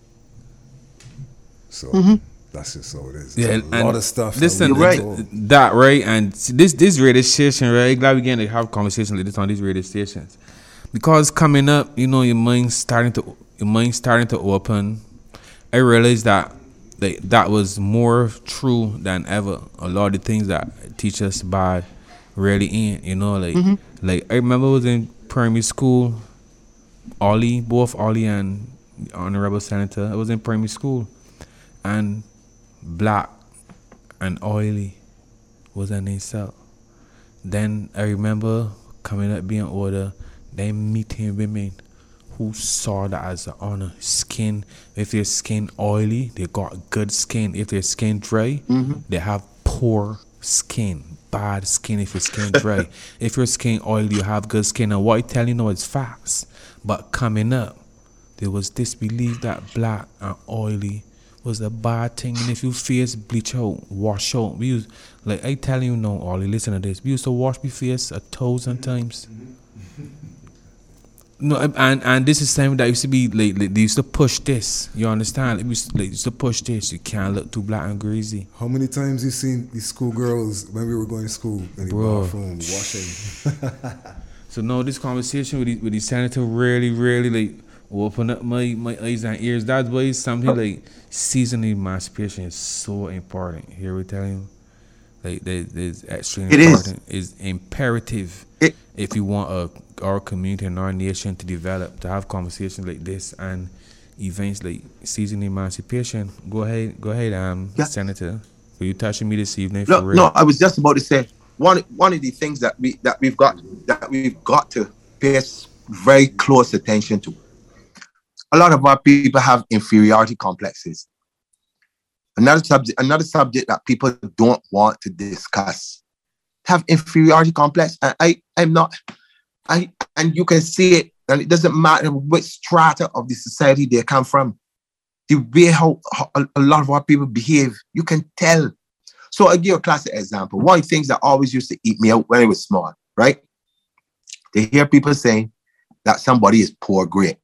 So that's just how it is. Yeah, There's a and lot of stuff. Listen, that we've right. been told. that right, and this this radio station, right? Glad we getting to have conversations like this on these radio stations, because coming up, you know, your mind's starting to your mind starting to open, I realized that like, that was more true than ever. A lot of the things that teach us bad really ain't, you know, like mm-hmm. like I remember I was in primary school, Ollie, both Ollie and Honorable Senator, I was in primary school, and black and oily was an insult. Then I remember coming up being older, then meeting women who saw that as an honor. Skin, if their skin oily, they got good skin. If their skin dry, mm-hmm. they have poor skin, bad skin if your skin dry. If your skin oily, you have good skin. And what I tell you now is facts. But coming up, there was this belief that black and oily was a bad thing. And if you face bleach out, wash out. We used, like I tell you now, Ollie, listen to this. We used to wash my face a thousand times. No, and and this is something that used to be like, like they used to push this. You understand? It used, like, used to push this. You can't look too black and greasy. How many times you seen these schoolgirls when we were going to school in the Bro. bathroom washing? So no, this conversation with the, with the senator really, really like open up my, my eyes and ears. That's why something like seasonal emancipation is so important. Here we tell you, like that is extremely it important. Is. It's imperative it, if you want a our community and our nation to develop, to have conversations like this and events like season emancipation. Go ahead, go ahead, um, yeah. Senator. Were you touching me this evening? No, for real? no, I was just about to say one one of the things that we that we've got that we've got to pay very close attention to. A lot of our people have inferiority complexes. Another subject, another subject that people don't want to discuss. Have inferiority complex, and I, I'm not. I, and you can see it, and it doesn't matter which strata of the society they come from. The way how, how a lot of our people behave, you can tell. So I'll give you a classic example. One of the things that always used to eat me out when I was small, right? They hear people saying that somebody is poor great.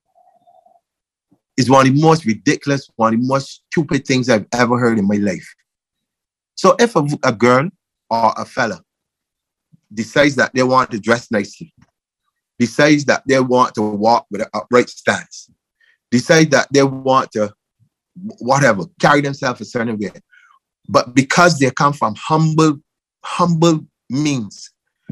It's one of the most ridiculous, one of the most stupid things I've ever heard in my life. So if a, a girl or a fella decides that they want to dress nicely, decides that they want to walk with an upright stance, decide that they want to, whatever, carry themselves a certain way. But because they come from humble, humble means,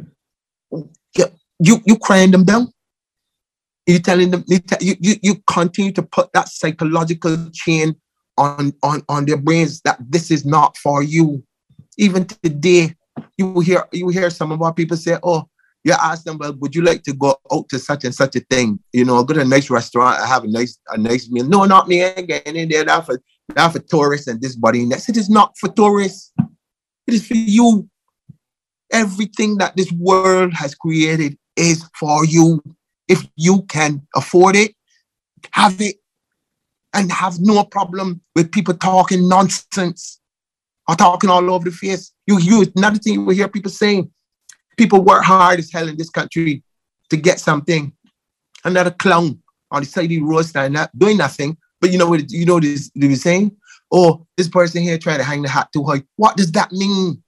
you, you, you crying them down. You telling them, you, you, you continue to put that psychological chain on, on, on their brains that this is not for you. Even today, you will hear, you will hear some of our people say, oh, you ask them, well, would you like to go out to such and such a thing? You know, go to a nice restaurant, I have a nice a nice meal. No, not me. I ain't getting in there. That's for, that for tourists and this body. And that. It is not for tourists. It is for you. Everything that this world has created is for you. If you can afford it, have it. And have no problem with people talking nonsense or talking all over the face. You, you, another thing you will hear people saying, people work hard as hell in this country to get something. Another clown on the side of the road standing up, doing nothing. But you know what you know this they were saying? Oh, this person here trying to hang the hat too high. What does that mean?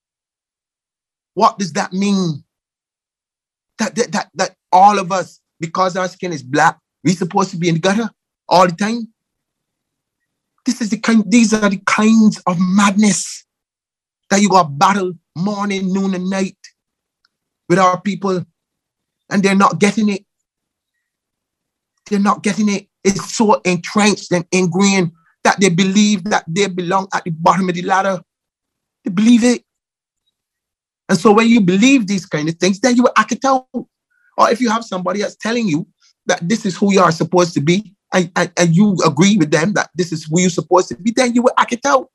What does that mean? That that that, that all of us, because our skin is black, we supposed to be in the gutter all the time. This is the kind, these are the kinds of madness that you got battle morning, noon, and night with our people, and they're not getting it. They're not getting it. It's so entrenched and ingrained that they believe that they belong at the bottom of the ladder. They believe it. And so when you believe these kind of things, then you will act it out. Or if you have somebody else telling you that this is who you are supposed to be, and, and, and you agree with them that this is who you're supposed to be, then you will act it out.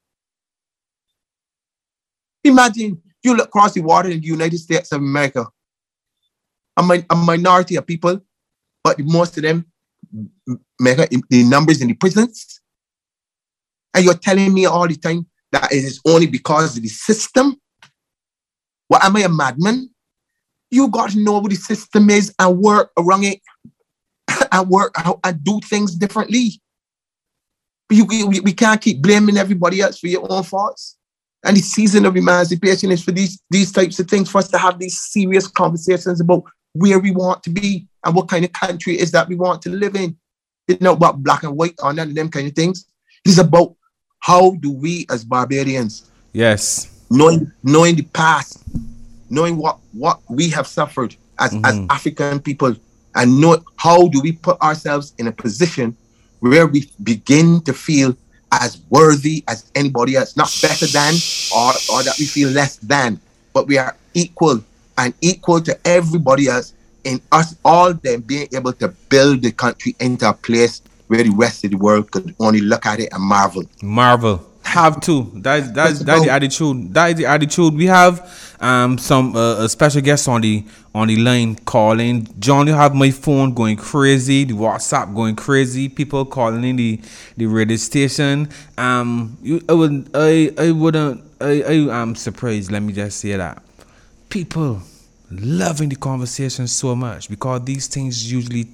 Imagine you look across the water in the United States of America, a, mi- a minority of people, but most of them, the numbers in the prisons, and you're telling me all the time that it is only because of the system. Well, am I a madman? You got to know what the system is and work around it and work and do things differently. But you, we, we can't keep blaming everybody else for your own faults. And the season of emancipation is for these, these types of things, for us to have these serious conversations about where we want to be and what kind of country is that we want to live in. It's not about black and white or none of them kind of things. It's about how do we as Barbadians, Yes. knowing knowing the past, knowing what, what we have suffered as, Mm-hmm. as African people, and know how do we put ourselves in a position where we begin to feel as worthy as anybody else, not better than or, or that we feel less than, but we are equal and equal to everybody else, in us all them being able to build the country into a place where the rest of the world could only look at it and marvel. Marvel. Have to. That's that's that's the attitude. That is the attitude. We have um some uh, a special guest on the on the line calling. John, you have my phone going crazy, the WhatsApp going crazy, people calling in the the radio station. Um, you I would I I wouldn't I I am surprised. Let me just say that people loving the conversation so much because these things usually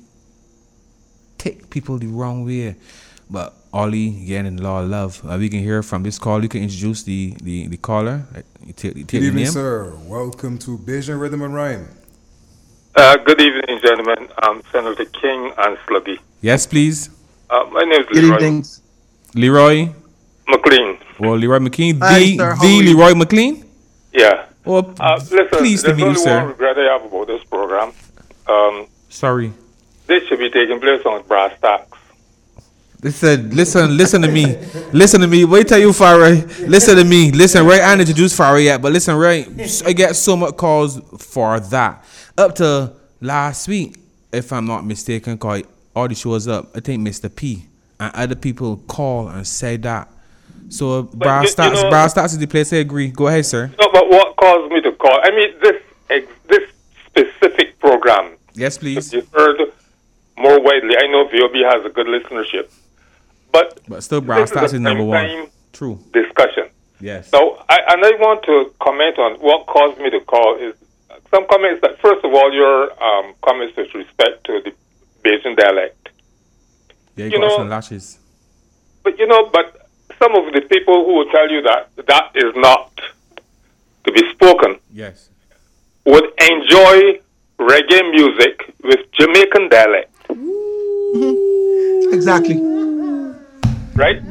take people the wrong way. But Ollie, getting a lot of love. Uh, we can hear from this call. You can introduce the the, the caller. Uh, You take, you take Good the evening, name. sir. Welcome to Bajan Rhythm and Rhyme. Uh, good evening, gentlemen. I'm Senator King and Sluggy. Yes, please. Uh, my name is Good Leroy evening. Leroy McLean. or Leroy McLean. Hi, the sir. How the are you? Leroy McLean. Yeah. Oh, Uh, listen, pleased to there's meet you, only one sir. regret I have about this program. Um, Sorry. this should be taking place on brass tacks. Listen, listen, listen to me. Listen to me. Wait till you, Farai. Listen to me. Listen, right? I didn't introduce Farai yet, but listen, right? I get so much calls for that. Up to last week, if I'm not mistaken, cause all the shows up. I think Mister P and other people call and say that. So Brass you- Stacks, you know- Brass Stacks is the place. I agree. Go ahead, sir. No, but what caused me to call? I mean, this ex- this specific program. Yes, please. You heard more widely. I know V O B has a good listenership, but But still, Brass this is Stacks a is number one. prime True. discussion. Yes. So, I, and I want to comment on what caused me to call is some comments that, first of all, your um, comments with respect to the Bajan dialect. Yeah, you, you got know- some lashes. But, you know, but some of the people who will tell you that that is not to be spoken Yes. would enjoy reggae music with Jamaican dialect, Exactly. right?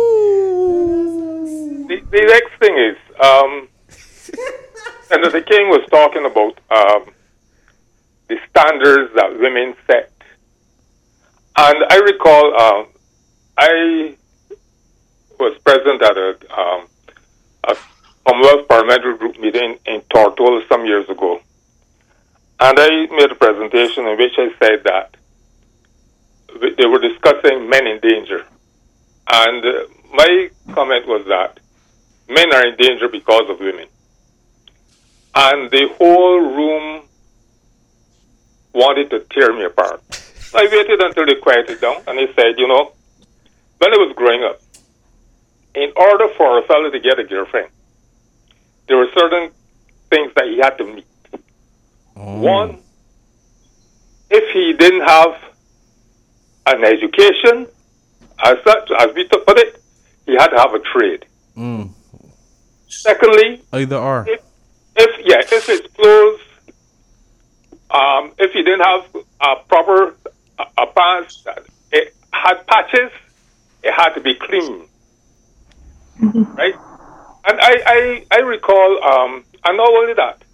The, the next thing is, um, Senator King was talking about um, the standards that women set. And I recall um, I was present at a, um, a Commonwealth Parliamentary Group meeting in Tortola some years ago. And I made a presentation in which I said that they were discussing men in danger. And uh, my comment was that men are in danger because of women. And the whole room wanted to tear me apart. I waited until they quieted down, and they said, you know, when I was growing up, in order for a fellow to get a girlfriend, there were certain things that he had to meet. Oh. One, if he didn't have an education, as such, as we put it, he had to have a trade. Mm. Secondly, Either or. if, if yeah, if his clothes, um, if he didn't have a proper a, a pants, it had patches, it had to be clean, right? And I, I, I recall, um, and not only that,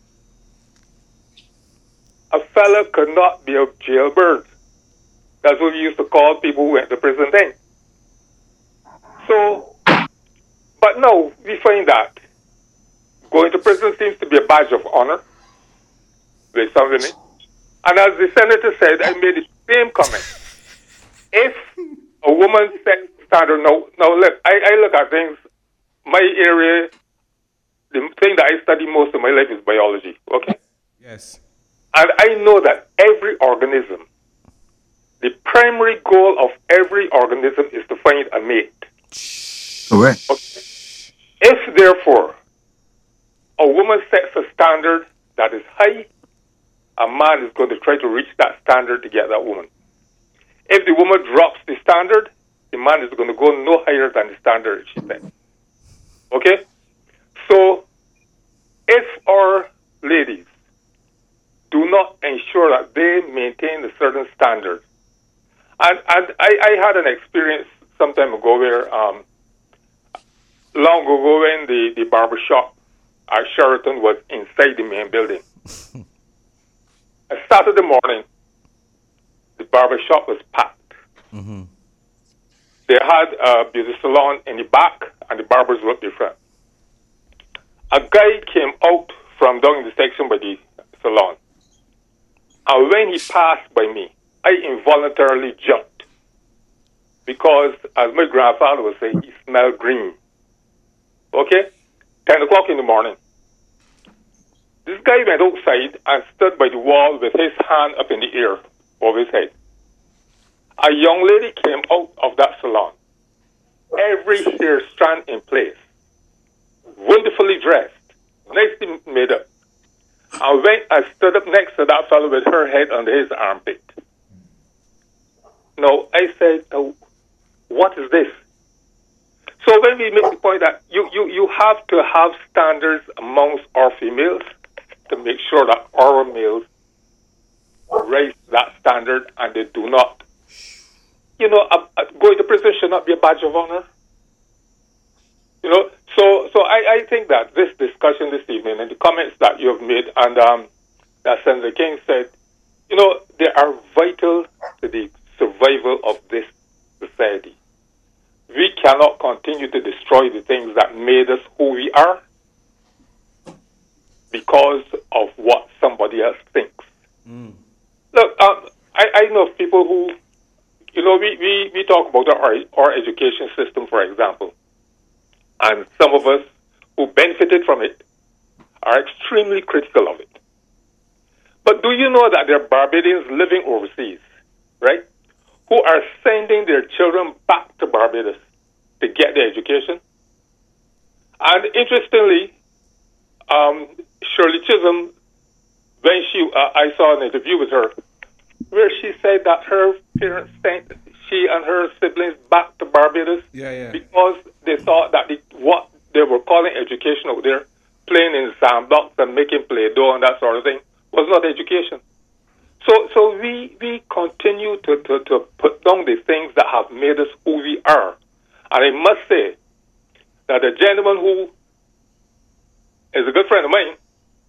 a fella could not be a jailbird. That's what we used to call people who went to prison then. So, but no, we find that going to prison seems to be a badge of honor with some women. And as the senator said, I made the same comment. If a woman sets standard, now, now look, I, I look at things, my area, the thing that I study most of my life is biology, okay? Yes. And I know that every organism, the primary goal of every organism is to find a mate. Correct. Okay. If, therefore, a woman sets a standard that is high, a man is going to try to reach that standard to get that woman. If the woman drops the standard, the man is going to go no higher than the standard she set. Okay? So, if our ladies do not ensure that they maintain a certain standard, And, and I, I had an experience some time ago where, um, long ago when the, the barber shop at Sheraton was inside the main building. I started the morning, the barber shop was packed. Mm-hmm. They had a beauty salon in the back, and the barbers were up the front. A guy came out from down in the section by the salon. And when he passed by me, I involuntarily jumped. Because, as my grandfather would say, he smelled green. Okay? ten o'clock in the morning. This guy went outside and stood by the wall with his hand up in the air over his head. A young lady came out of that salon, every hair strand in place, wonderfully dressed, nicely made up. And when I stood up next to that fellow with her head under his armpit. Now, I said, oh, what is this? So when we make the point that you, you, you have to have standards amongst our females to make sure that our males raise that standard and they do not. You know, uh, uh, going to prison should not be a badge of honor. You know, so so I, I think that this discussion this evening and the comments that you have made and um, that Senator King said, you know, they are vital to the survival of this society. We cannot continue to destroy the things that made us who we are because of what somebody else thinks. Mm. Look, um, I, I know people who, you know, we, we, we talk about our, our education system, for example, and some of us who benefited from it are extremely critical of it. But do you know that there are Barbadians living overseas, right, who are sending their children back to Barbados to get their education? And interestingly, um, Shirley Chisholm, when she, uh, I saw an interview with her, where she said that her parents sent she and her siblings back to Barbados yeah, yeah. because they thought that the, what they were calling education out there, playing in sandbox and making Play-Doh and that sort of thing, was not education. So so we, we continue to, to, to put down the things that have made us who we are. And I must say that a gentleman who is a good friend of mine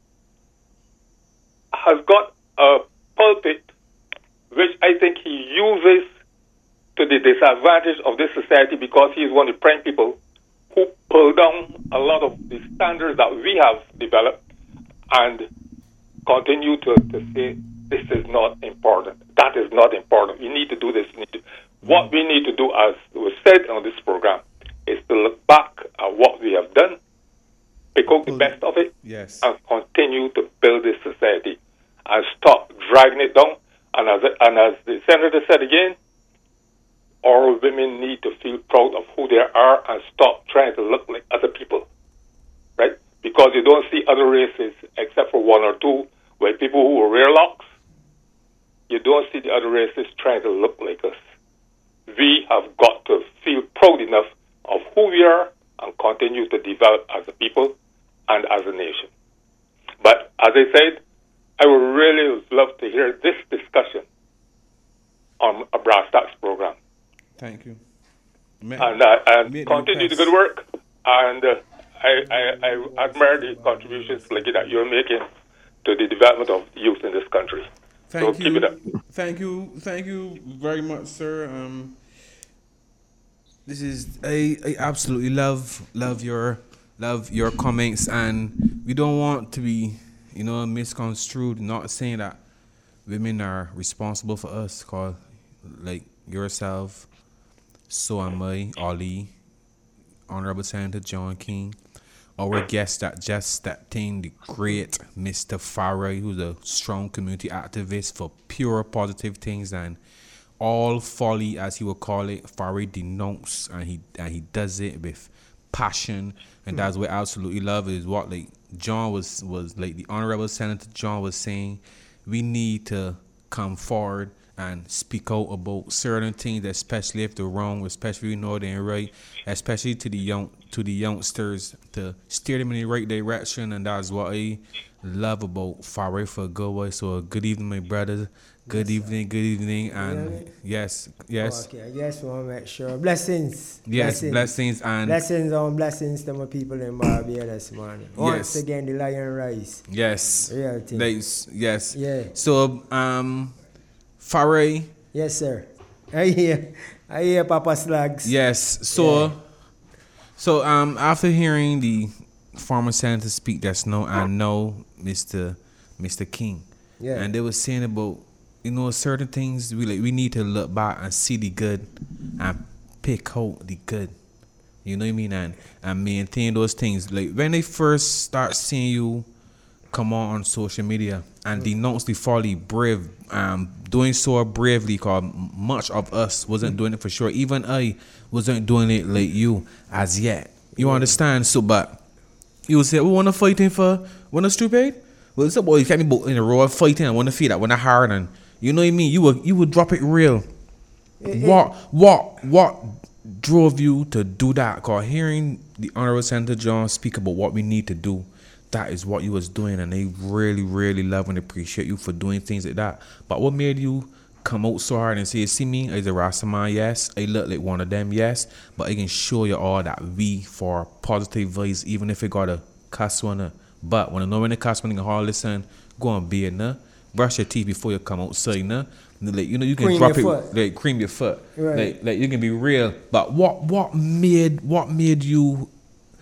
has got a pulpit which I think he uses to the disadvantage of this society because he is one of the prime people who pull down a lot of the standards that we have developed and continue to, to say this is not important. That is not important. We need to do this. We need to. What we need to do, as was said on this program, is to look back at what we have done, pick out the best of it, yes, and continue to build this society and stop dragging it down. And as, and as the Senator said again, all women need to feel proud of who they are and stop trying to look like other people, right? Because you don't see other races except for one or two, where people who wear locks, you don't see the other races trying to look like us. We have got to feel proud enough of who we are and continue to develop as a people and as a nation. But as I said, I would really love to hear this discussion on a Brass Tacks program. Thank you. May, and uh, and continue the good work. And uh, I, I, I admire the contributions like that you're making to the development of youth in this country. Thank so you. Keep it up. Thank you. Thank you very much, sir. Um, this is I, I absolutely love love your love your comments, and we don't want to be, you know, misconstrued. Not saying that women are responsible for us, cause like yourself, so am I, Ali, Honorable Senator John King, our guest that just stepped in, the great Mister Farray, who's a strong community activist for pure positive things and all folly, as he would call it. Farray denounce, and he and he does it with passion, and that's what I absolutely love is what like John was was like the Honorable Senator John was saying. We need to come forward and speak out about certain things, especially if they're wrong, especially if you know they ain't right, especially to the young to the youngsters, to steer them in the right direction, and that's what I love about Farai for a good way. So good evening, my brothers. Good Yes, evening, good evening, and Yeah. yes, yes, Okay, I just want to make sure. Blessings. yes, blessings, and Blessings on blessings to my people in Barbados, man. Once Yes. again, the lion rise. yes, Real thing. Nice, yes. Yeah. So um, Farai, Yes, sir. I hear. I hear Papa Slugs. yes. So, Yeah. so um, after hearing the former senator speak, that's no, I know Mister Mister King, Yeah. and they were saying about, you know, certain things we like we need to look back and see the good and pick out the good. You know what I mean? And and maintain those things. Like when they first start seeing you come on on social media and denounce the folly, brave, um, doing so bravely, cause much of us wasn't doing it for sure. Even I wasn't doing it like you as yet. You understand? So, but you would say, we want to fighting for, want to stupid? Well, it's a boy, you can't be in the road fighting. I want to feel that, want to hard, and you know what I mean? You would, you would drop it real. What, what, what drove you to do that? Cause hearing the Honorable Senator John speak about what we need to do, that is what you was doing, and they really, really love and appreciate you for doing things like that. But what made you come out so hard and say, see me, as a Rastaman, yes, I look like one of them, yes, but I can show you all that we for positive vibes, even if it got a cuss one. But when I know when the cuss one, you can hard listen, go and be in there, brush your teeth before you come outside, nah? Like, you know, you can Cream drop it, your foot. like cream your foot, Right. like, like you can be real. But what, what made, what made you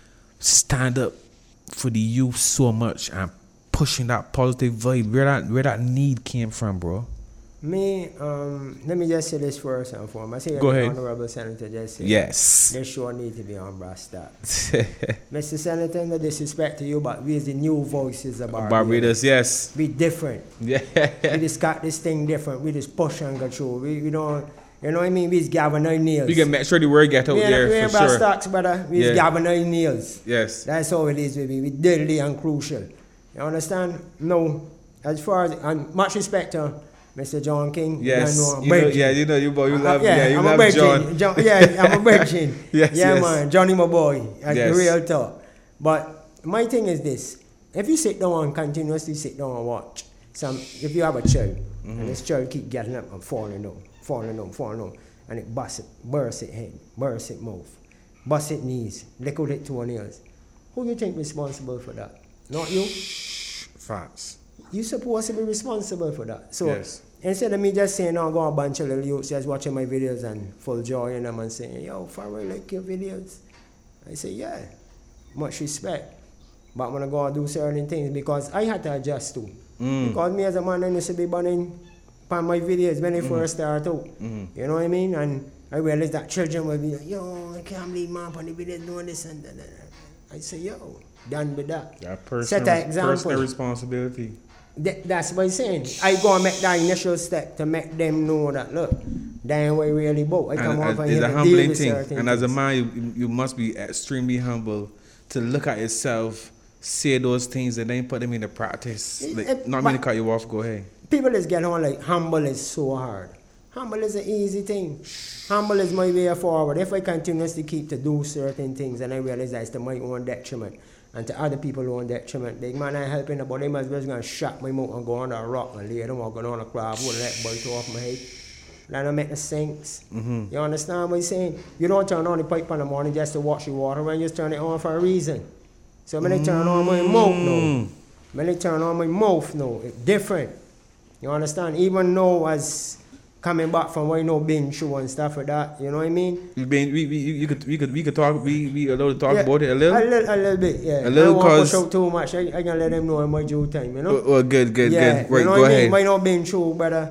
stand up for the youth so much and pushing that positive vibe? Where that, where that need came from, bro? Me, um, let me just say this first and foremost. I see Go the ahead. Honorable Senator just said, Yes. they sure need to be on brass start. Mister Senator, no disrespect to you, but we is the new voices of Barbados. Barbados, yes. We different. Yeah. We just got this thing different. We just push and go through. We, we don't, you know what I mean? We just galvanize nails. You can make sure the word get out we ain't, there we ain't for brass sure. stocks, brother. We Yeah. just galvanize nails. Yes. That's how it is with me. We deadly and crucial. You understand? No. As far as, and much respect to Mister John King. Yes. You know, You know, Bridget. yeah, you know, you boy, you Uh, love, yeah, yeah, you I'm a love virgin. John. Yeah, I'm a virgin. Yes, yeah, yes. man. Johnny, my boy. That's Yes. the real talk. But my thing is this. If you sit down and continuously sit down and watch, some, if you have a child, Mm-hmm. and this child keep getting up and falling down, falling down, falling down, and it busts it, bursts it head, bursts it mouth, busts it knees, lick out it toenails, who you think responsible for that? Not you. Facts. You supposed to be responsible for that. So Yes. instead of me just saying, oh, go a bunch of little youths just watching my videos and full joy in them and saying, yo, Farai, like your videos. I say, yeah, much respect. But I'm going to go and do certain things because I had to adjust too. Mm. Because me as a man, I used to be burning on my videos when I first started out. Mhm. You know what I mean? And I realized that children will be like, yo, I can't believe man on the videos doing this and that. I say, yo, done with that. That personal, Set an example. personal responsibility. Th- that's what I'm saying. I go and make that initial step to make them know that, look, that ain't what it really about. I come And, off and and it's here a to deal humbling with thing. certain And as a things. man, you, you must be extremely humble to look at yourself, say those things, and then put them into practice. It- Like, it- not mean to but- cut you off. Go ahead. People is getting on like, humble is so hard. Humble is an easy thing. Humble is my way forward. If I continuously keep to do certain things and I realize that it's to my own detriment and to other people's own detriment, big man ain't helping about them as well as going to shut my mouth and go on a rock and lay them or go on a crab, hold that bite off my head. That don't make no sense. Mm-hmm. You understand what I'm saying? You don't turn on the pipe in the morning just to wash the water when you just turn it on for a reason. So when I turn on my mouth now, when I turn on my mouth now, it's different. You understand? Even though as coming back from what you know been through and stuff like that, you know what I mean? You been, we, we, you could, we could, we could talk. We, we allowed to talk Yeah, about it a little. A little, a little bit, yeah. A little I don't want to push 'cause- out too much. I, I can let them know in my due time, you know? Oh, oh, good, good, yeah, good. Right, you know go what I mean? ahead. Might not been true, brother.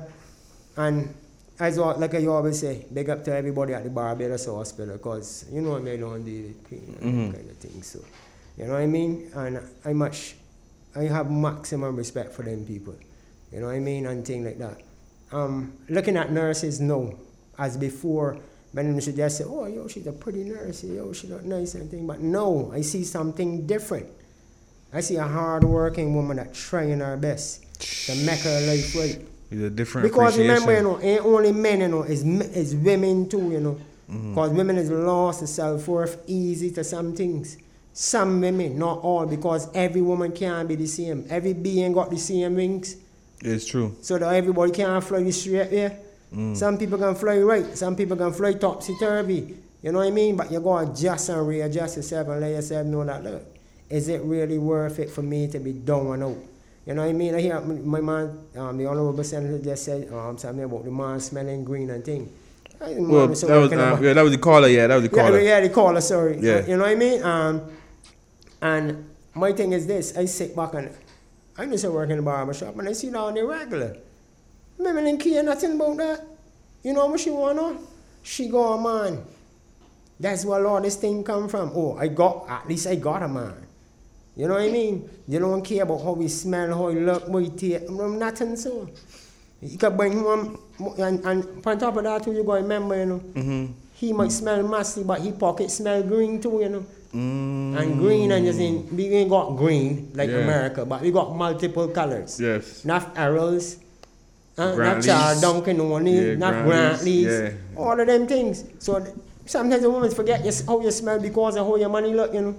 And as well, like I always say, big up to everybody at the Barbados Hospital, because you know they don't deal with pain and Mhm. that kind of thing. So, you know what I mean? And I much, I have maximum respect for them people. You know what I mean? And things like that. Um, looking at nurses now, as before, when they should just say, oh, yo, she's a pretty nurse, yo, she look nice and thing. But no, I see something different. I see a hard-working woman that trying her best to make her life right. It's a different Because remember, you appreciation. know, ain't only men, you know, it's, m- it's women too, you know. Because women is lost to self-worth easy to some things. Some women, not all, because every woman can't be the same. Every being got the same wings. It's true. So that everybody can't fly the straight way. Some people can fly right, some people can fly topsy-turvy. You know what I mean? But you gotta adjust and readjust yourself and let yourself know that, look, is it really worth it for me to be down and out? You know what I mean? I hear my man, um, the Honorable Senator just said um, something about the man smelling green and thing. I didn't Well, want that to say was working uh, about- yeah, that was the caller. Yeah, that was the yeah, caller. yeah, the caller, sorry. Yeah. You know what I mean? Um, and my thing is this, I sit back and I used to work in the barber shop and I see down the regular. Women didn't care nothing about that. You know what she want to? She got a man. That's where all this thing come from. Oh, I got, at least I got a man. You know what I mean? You don't care about how we smell, how we look, how we taste, nothing so. You can bring him, and, and on top of that too, you got to remember, you know, Mm-hmm. he might smell musty, but he pocket smell green too, you know. Mm. And green, and just in, we ain't got green like Yeah. America, but we got multiple colors. Yes. Not arrows, uh, not Grant Charles leaves. Duncan only, Yeah, not Grant Grant leaves, leaves, yeah. all of them things. So th- sometimes the women forget your, how you smell because of how your money look, you know.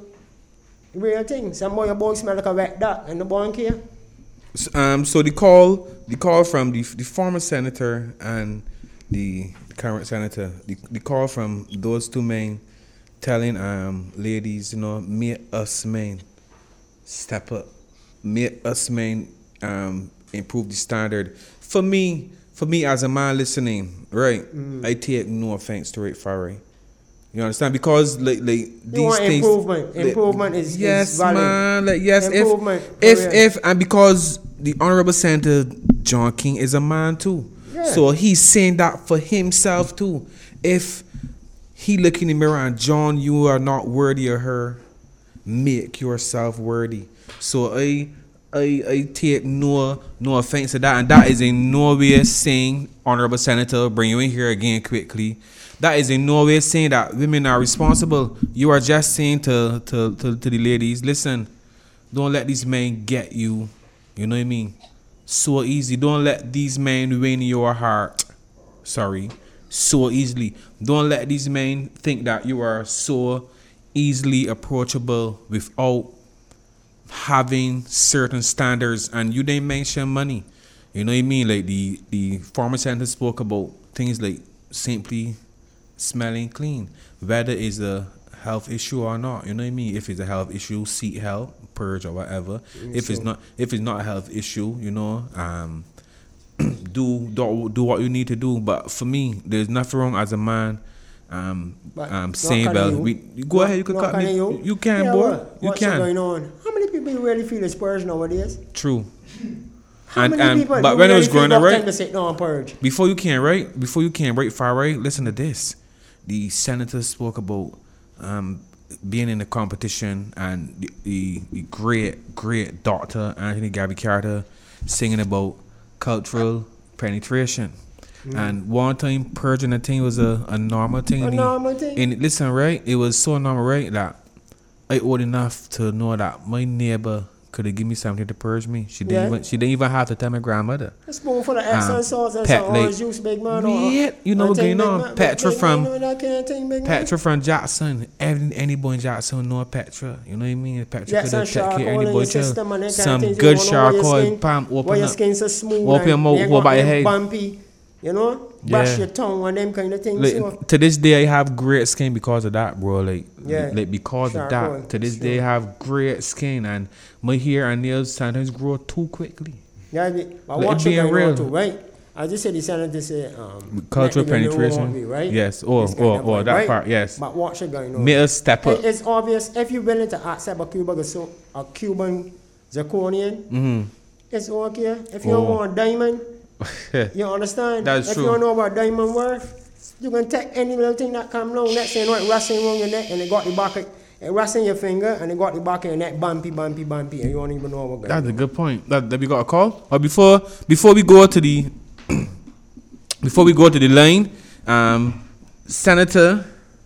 Real thing. Some boy, your boy smell like a wet duck, and the boy don't care. S- Um, so the call, the call from the the former senator and the current senator, the, the call from those two men, telling um ladies, you know, make us men step up, make us men um improve the standard. For me, for me as a man listening, right, I take no offense to it, Farai. You understand? Because like like You these want things, improvement. like, Improvement is, yes, is valid. man. Like yes, Improvement, if if correct. if and because the honorable senator John King is a man too, Yeah. so he's saying that for himself too. If he look in the mirror and John, you are not worthy of her, make yourself worthy. So I I I take no no offense to that, and that is in no way saying honorable senator bring you in here again quickly. That is in no way saying that women are responsible. You are just saying to, to, to, to the ladies, listen, don't let these men get you. You know what I mean? So easy. Don't let these men win your heart. Sorry. So easily. Don't let these men think that you are so easily approachable without having certain standards. And you didn't mention money. You know what I mean? Like the, the former senator spoke about things like simply smelling clean, whether it's a health issue or not. You know what I mean? If it's a health issue, seek help, purge or whatever. If it's not, if it's not a health issue, you know, um, do do do what you need to do. But for me, there's nothing wrong as a man. Um, But um, not saying kinda well, you. we go ahead. You can Not cut kinda me. You, You can, Yeah, boy. what? You What's can. going on? How many people really feel it's purge nowadays? True. How And- many and- people but do when I really was feel growing up, got right? time to sit down and purge? Before you can right, before you can right, far right. Listen to this. The senator spoke about um, being in a competition, and the, the, the great, great Doctor Anthony Gabby Carter singing about cultural penetration. Mm. And one time, purging a thing was a, a normal thing. A And he- normal thing? And listen, right? It was so normal, right? That I old enough to know that my neighbor could have given me something to purge me. She didn't Yeah. even. She didn't even have to tell my grandmother. A spoonful of Epsom Um, sauce and Pet some Lake. orange juice, big man. or- Yeah, you know or what's thing, going on. big man, Petra big from- man, you know that kind of thing, big man? Petra from Jackson. Every, any boy in Jackson know Petra. You know what I mean? Petra Yeah, could some have taken charcoal care of in any boy your child. system and that kind Some of things. You good wanna know why your charcoal. skin- Pam, Why open your up. skin so smooth. Open your and mouth, you ain't go got by your them head. bumpy, you know? Brush Yeah. your tongue and them kind of things. Like, so. to this day, I have great skin because of that, bro. Like, Yeah. like because of Charcoal, that. To this sure. day, I have great skin, and my hair and nails sometimes grow too quickly. Yeah, be- but Like, watch being it going real. on too, right? I just said the senator say, um, Cultural let the girl penetration. want me, right? Yes, or- This kind or- of or vibe, that right? part, yes. But watch it going on. May us step up. It- It's obvious if you're willing to accept a Cuban, so a Cuban zirconian, Mm-hmm. it's okay. If you don't Oh. want diamond, you understand? That's if true. you don't know about diamond worth, you can take any little thing that come along. Let's say it rusting around your neck and it got the back, of- it rust in your finger and it got the back of your neck bumpy, bumpy, bumpy, and you don't even know what going That's a on. good point. That, that we got a call. Or before before we go to the before we go to the line, um, Senator,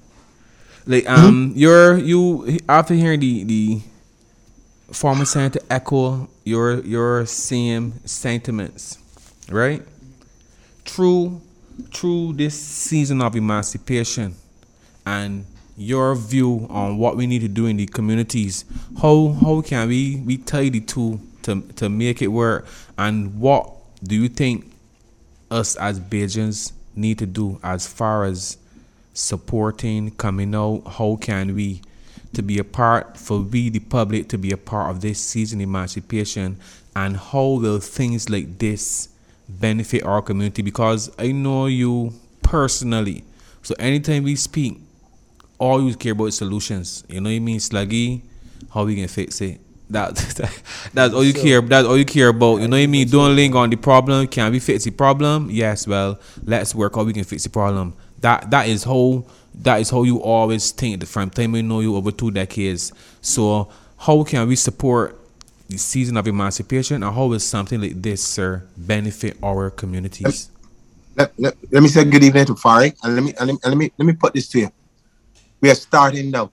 like um, you're you after hearing the the former senator echo your your same sentiments, right? Through through this season of emancipation and your view on what we need to do in the communities, how how can we we tie the two to to make it work, and what do you think us as Bajans need to do as far as supporting, coming out? How can we to be a part, for we the public to be a part of this season emancipation, and how will things like this benefit our community? Because I know you personally, so anytime we speak, all you care about is solutions. You know what I mean, Sluggy? How we can fix it? That, that that's all you care. That's all you care about. You know what I mean? Don't linger on the problem. Can we fix the problem? Yes. Well, let's work how we can fix the problem. That that is how that is how you always think from time I know you over two decades. So how can we support the season of emancipation, and how will something like this, sir, benefit our communities? Let, let, let me say good evening to Farik, and let me and let me, and let me let me put this to you. We are starting now.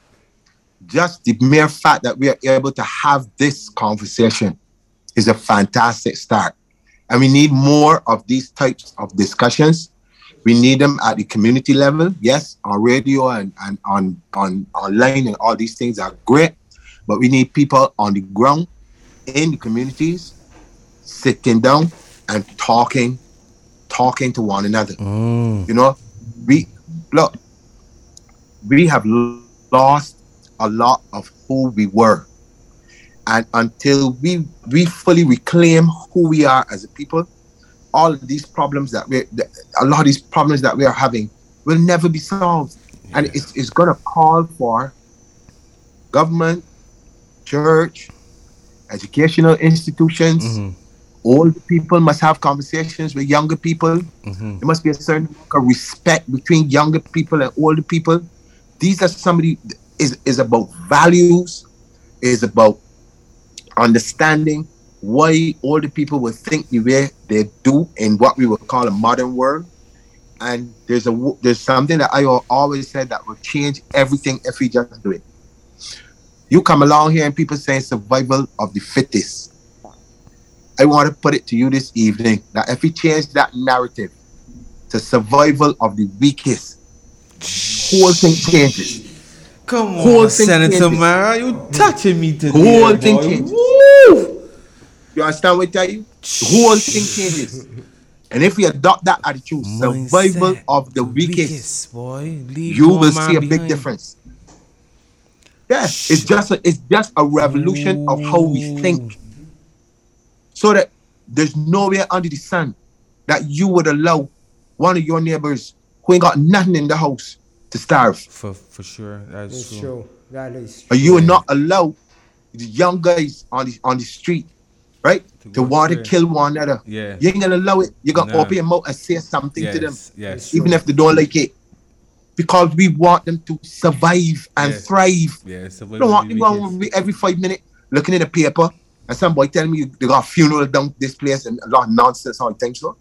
Just the mere fact that we are able to have this conversation is a fantastic start. And we need more of these types of discussions. We need them at the community level. Yes, on radio and, and on, on online and all these things are great. But we need people on the ground in the communities sitting down and talking, talking to one another. Mm. You know, we look, we have lost a lot of who we were, and until we we fully reclaim who we are as a people, all of these problems that we a lot of these problems that we are having will never be solved. Yeah. And it's, it's going to call for government, church, educational institutions. Mm-hmm. Old people must have conversations with younger people. Mm-hmm. There must be a certain respect between younger people and older people. These are somebody is is about values, is about understanding why older people will think the way they do in what we would call a modern world. And there's a there's something that I always said that will change everything if we just do it. You come along here and people saying survival of the fittest. I want to put it to you this evening that if we change that narrative to survival of the weakest, whole thing changes. Come whole on, Senator Man, you touching me today. Whole boy. thing changes. Woo! You understand what I tell you? The whole thing changes. And if we adopt that attitude, Mindset survival of the weakest, weakest boy. Leave you no will man see a behind. big difference. Yeah, it's just a, it's just a revolution Ooh. Of how we think. So that there's nowhere under the sun that you would allow one of your neighbors who ain't got nothing in the house to starve. For for sure, that's It's true. true. That is true. Or you will not allow the young guys on the on the street, right, to, to want to kill one another. Yeah. You ain't gonna allow it. You're gonna Nah. open your mouth and say something Yes, to them, yes. even if they don't like it. Because we want them to survive and Yes. thrive. Yeah, so You don't want you want every five minutes looking in the paper and some boy telling me they got a funeral down this place and a lot of nonsense all the time. So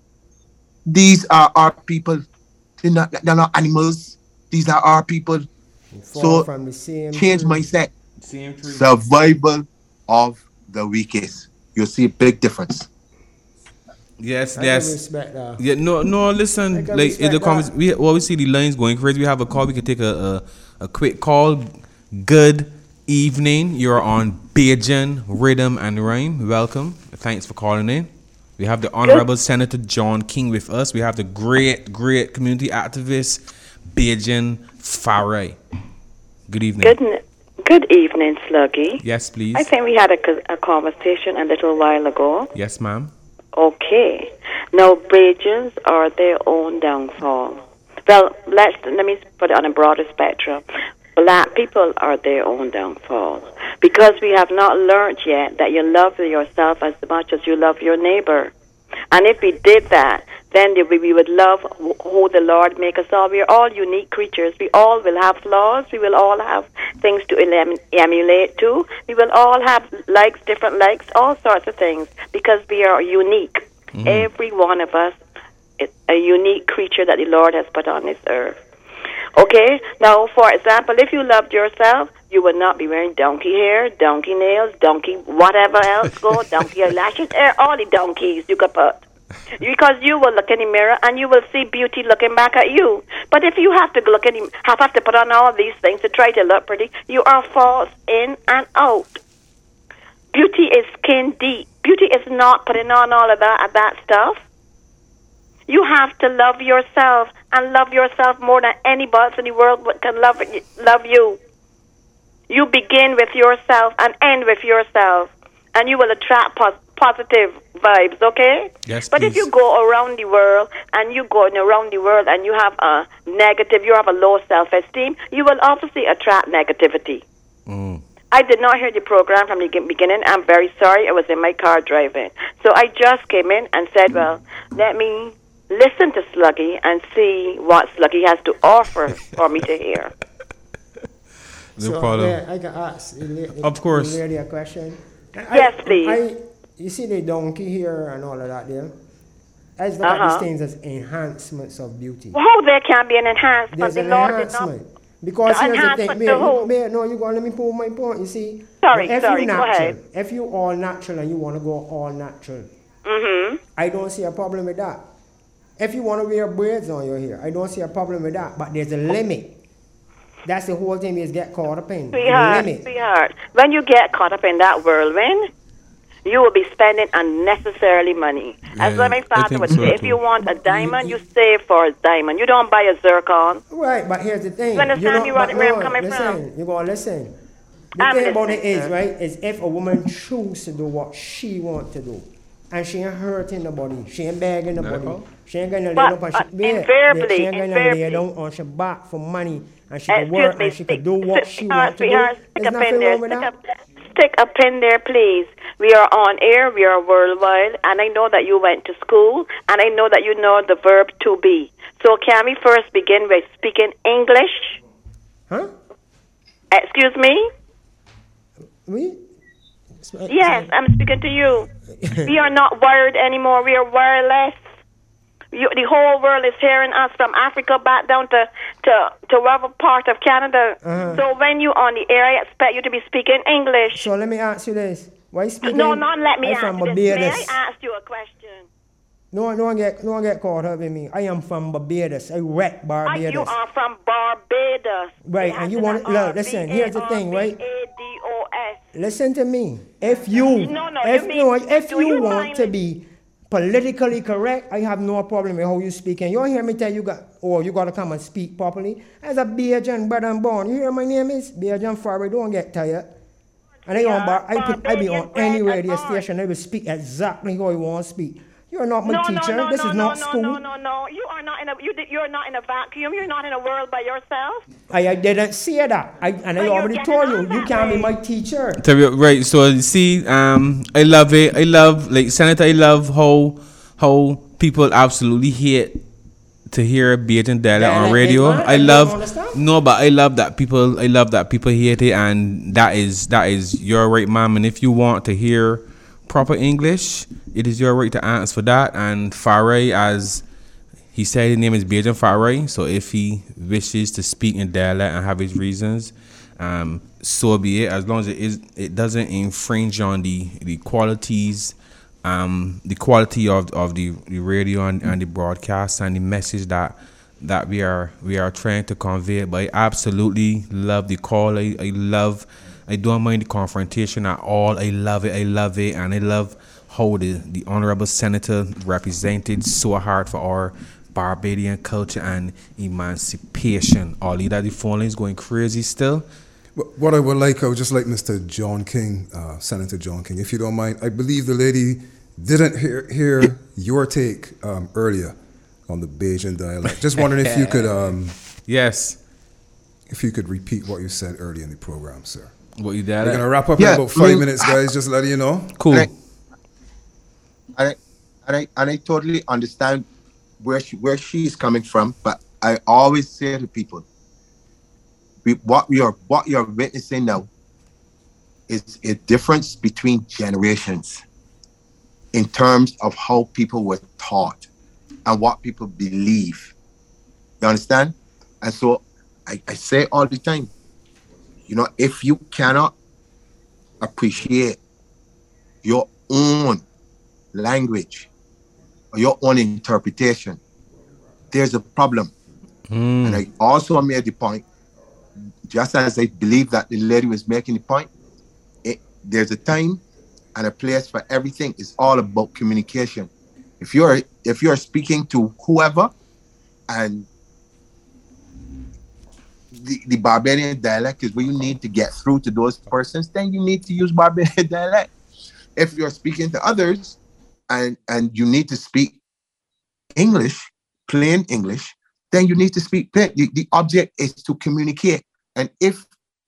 these are our people. They're not they're not animals. These are our people. Fall So from the same change tree. mindset. Same tree. Survival of the weakest. You'll see a big difference. Yes, I can yes. respect that. Yeah, no, no. Listen, I can like in the respect convers- that. we well, we see the lines going crazy. We have a call. We can take a a, a quick call. Good evening. You're on Bajan Rhythm and Rhyme. Welcome. Thanks for calling in. We have the Honorable Senator John King with us. We have the great, great community activist Bajan Farai. Good evening. Good, n- good evening, Sluggy. Yes, please. I think we had a, co- a conversation a little while ago. Yes, ma'am. Okay. Now, Bajans are their own downfall. Well, let's let me put it on a broader spectrum. Black people are their own downfall because we have not learned yet that you love yourself as much as you love your neighbor. And if we did that, then we we would love who the Lord make us all. We are all unique creatures. We all will have flaws. We will all have things to em- emulate to. We will all have likes, different likes, all sorts of things because we are unique. Mm-hmm. Every one of us is a unique creature that the Lord has put on this earth. Okay? Now, for example, if you loved yourself, you would not be wearing donkey hair, donkey nails, donkey whatever else go, donkey eyelashes, eh, all the donkeys you could put. Because you will look in the mirror and you will see beauty looking back at you. But if you have to look in the, have, have to put on all these things to try to look pretty, you are false in and out. Beauty is skin deep. Beauty is not putting on all of that that stuff. You have to love yourself and love yourself more than anybody else in the world can love love you. You begin with yourself and end with yourself, and you will attract pos- positive vibes, okay? Yes, But if please. you go around the world and you go around the world and you have a negative, you have a low self-esteem, you will obviously attract negativity. Mm. I did not hear the program from the beginning. I'm very sorry. I was in my car driving. So I just came in and said, well, let me listen to Sluggy and see what Sluggy has to offer for me to hear. No So, problem. yeah, I can ask the la- Of course. the lady a question. I- Yes, I- please. I, you see the donkey here and all of that there? I just look at Uh-huh. these things as enhancements of beauty. Oh, there can be an enhancement. There's The an Lord did enhancement. not. Because The here's the thing, enhancement Bear, to who? Bear, no, you go let me prove my point. You see, Sorry, if sorry, you go natural, ahead. if you all natural and you want to go all natural, Mm-hmm. I don't see a problem with that. If you want to wear braids on your hair, I don't see a problem with that. But there's a limit. That's the whole thing is get caught up in. The Sweetheart, limit. sweetheart, when you get caught up in that whirlwind, you will be spending unnecessarily money. As Yeah, like my I father think would so say, if too. you want a diamond, you save for a diamond. You don't buy a zircon. Right, but here's the thing. You understand me, know- Rodney, but where I'm no, coming listen, from? You gotta listen. The I'm thing about it listening, is, sir. right, is if a woman choose to do what she want to do, and she ain't hurting nobody, she ain't begging nobody, Nicole? she ain't gonna lay But, down on uh, she bed, invariably, she ain't gonna invariably. lay down on she back for money, and she can Excuse work me, and she can stick- do what stick- she sweetheart, want to do. sweetheart, stick There's a pin nothing there. wrong with Stick that. a, stick a pin there, please. We are on air. We are worldwide, and I know that you went to school, and I know that you know the verb to be. So can we first begin by speaking English? Huh? Excuse me? We? Yes, I'm speaking to you. We are not wired anymore. We are wireless. You, the whole world is hearing us from Africa back down to to to whatever part of Canada. Uh-huh. So when you on the air, I expect you to be speaking English. So let me ask you this. Why speaking? No, not let me I'm ask from you this. May I Barbados. ask you a question? No, no one get, no one get caught up in me. I am from Barbados. I wreck I, Barbados. you are from Barbados. Right, They and you have want- to look, listen, here's the thing, right? B A D O S. Listen to me. If you, No, no, if you mean- no, if do you you want mind- to be politically correct, I have no problem with how you speak. And you don't hear me tell you got, oh, you got to come and speak properly. As a Bajan brother and born, you hear my name is Bajan Farry. Don't get tired. And I, Yeah, on bar, I, put, I be Barbadian on any bred radio and born. station. I will speak exactly how you want to speak. You're not my No, teacher. no, no, this no, is no, not no, school. no, no, no. You are not in a you. di- You're not in a vacuum. You're not in a world by yourself. I, I didn't say that. I, and I But you're already getting told you, on you that can't be way. my teacher. Tell you- Right, so you see, um, I love it. I love, like, Senator, I love how how people absolutely hate to hear Bajan dialect Yeah, on like, radio. they- I I don't love understand. no, but I love that people. I love that people hate it, and that is that is your right, ma'am. And if you want to hear proper English, it is your right to ask for that. And Farai, as he said, his name is Bajan Farai. So if he wishes to speak in dialect and have his reasons, um, so be it. As long as it is, it doesn't infringe on the the qualities, um, the quality of of the, the radio and, and the broadcast and the message that that we are we are trying to convey. But I absolutely love the call. I, I love. I don't mind the confrontation at all. I love it. I love it, and I love how the, the honorable senator represented so hard for our Barbadian culture and emancipation. All of that, the phone is going crazy still. But what I would like, I would just like Mister John King, uh, Senator John King, if you don't mind. I believe the lady didn't hear, hear your take um, earlier on the Bajan dialect. Just wondering if you could, um, Yes, if you could repeat what you said earlier in the program, sir. what you We're did? gonna wrap up Yeah, in about I five mean, minutes, guys. Just letting you know. Cool. And I, and I, and I, and I totally understand where she where she's coming from, but I always say to people, we, what we are what you're witnessing now is a difference between generations in terms of how people were taught and what people believe. You understand? And so I, I say all the time, you know, if you cannot appreciate your own language, or your own interpretation, there's a problem. Mm. And I also made the point, just as I believe that the lady was making the point, it, there's a time and a place for everything. It's all about communication. If you're if you're speaking to whoever and the, the Barbadian dialect is where you need to get through to those persons, then you need to use Barbadian dialect. If you're speaking to others and, and you need to speak English, plain English, then you need to speak plain. The, the object is to communicate. And if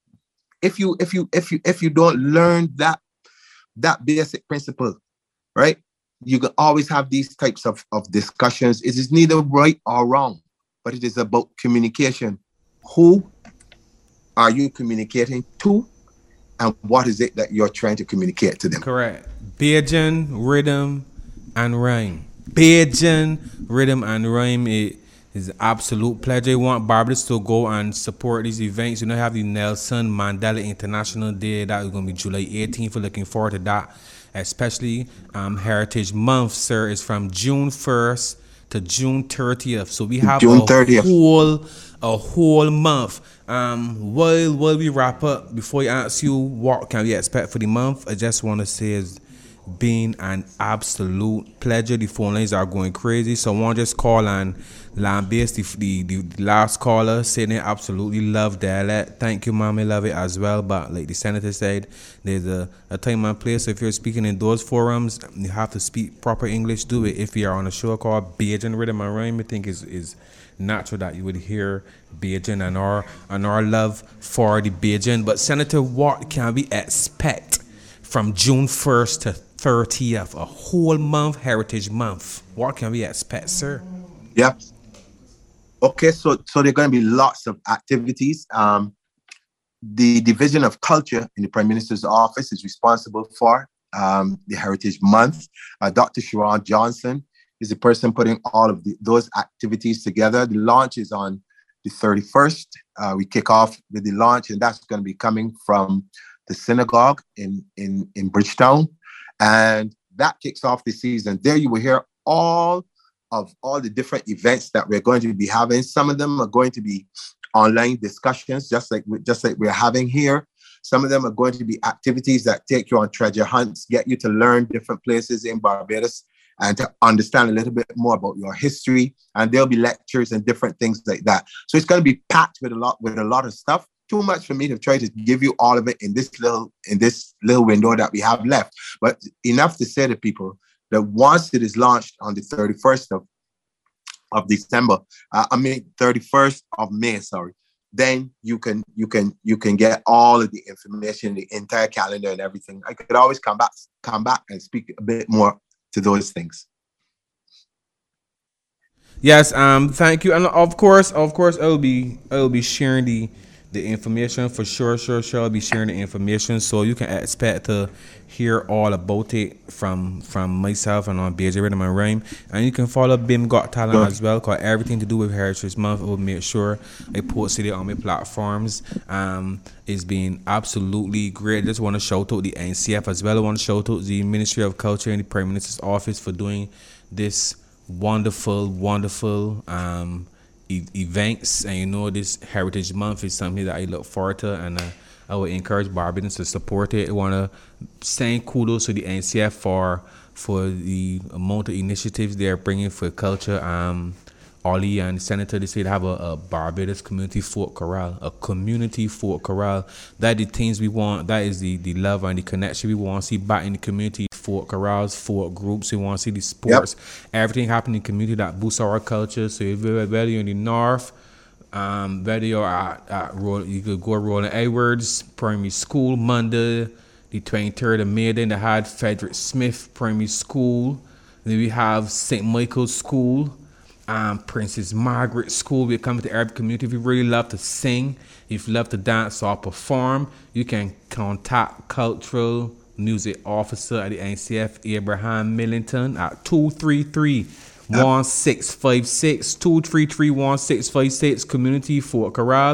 if you if you if you if you don't learn that that basic principle, right, you can always have these types of, of discussions. It is neither right or wrong, but it is about communication. Who are you communicating to, and what is it that you're trying to communicate to them? Correct. Bajan, rhythm, and rhyme. Bajan, rhythm, and rhyme. It is an absolute pleasure. I want Barbados to go and support these events. You know, have the Nelson Mandela International Day. That is going to be July eighteenth. We're looking forward to that. Especially um, Heritage Month, sir, is from June first to June thirtieth. So we have June a thirtieth. whole a whole month. Um, while while we wrap up, before I ask you what can we expect for the month, I just want to say it's been an absolute pleasure. The phone lines are going crazy, so I want to just call and lambast the, the the last caller saying they absolutely love dialect. Thank you, mommy, love it as well. But like the senator said, there's a, a time and place. So if you're speaking in those forums, you have to speak proper English. Do it. If you're on a show called Bajan Rhythm and Rhyme, I think is is natural that you would hear Bajan and our and our love for the Bajan. But Senator, what can we expect from June first to thirtieth, a whole month, Heritage Month? What can we expect, sir? Yeah. Okay, so so there are going to be lots of activities. Um, the Division of Culture in the Prime Minister's office is responsible for um, the Heritage Month. Uh, Doctor Sharon Johnson is the person putting all of the, those activities together. The launch is on the thirty-first. Uh, we kick off with the launch, and that's going to be coming from the synagogue in, in, in Bridgetown. And that kicks off the season. There you will hear all of all the different events that we're going to be having. Some of them are going to be online discussions, just like just like we're having here. Some of them are going to be activities that take you on treasure hunts, get you to learn different places in Barbados and to understand a little bit more about your history. And there'll be lectures and different things like that. So it's going to be packed with a lot with a lot of stuff. Too much for me to try to give you all of it in this little in this little window that we have left. But enough to say to people that once it is launched on the thirty-first of, of December, uh, I mean thirty-first of May, sorry, then you can you can you can get all of the information, the entire calendar and everything. I could always come back come back and speak a bit more to those things. Yes, um, thank you, and of course, of course, I'll be I'll be sharing the. the information for sure, sure, sure. I'll be sharing the information, so you can expect to hear all about it from from myself and on Bajan Rhythm and Rhyme. And you can follow Bim Got Talent yeah. as well, because everything to do with Heritage Month, I will make sure I post it on my platforms. Um, it's been absolutely great. I just want to shout out the N C F as well. I want to shout out the Ministry of Culture and the Prime Minister's office for doing this wonderful, wonderful um E- events. And you know, this Heritage Month is something that I look forward to, and uh, I would encourage Barbadians to support it. I want to send kudos to the N C F for for the amount of initiatives they're bringing for culture. Um, Ollie and the Senator, they say they have a, a Barbados community folk chorale, a community folk chorale. That the things we want. That is the, the love and the connection we want to see back in the community. Folk chorales, folk groups. We want to see the sports. Yep. Everything happening in the community that boosts our culture. So if you're whether you're in the north, um, whether you're at, at you could go Roland Edwards Primary School Monday, the twenty-third of May. Then they had Frederick Smith Primary School. Then we have Saint Michael's School. Um, Princess Margaret School. We come to the Arab community. If you really love to sing, if you love to dance or perform, you can contact Cultural Music Officer at the N C F, Abraham Millington, at two three three, one six five six, two three three, one six five six, Community Fort Chorale.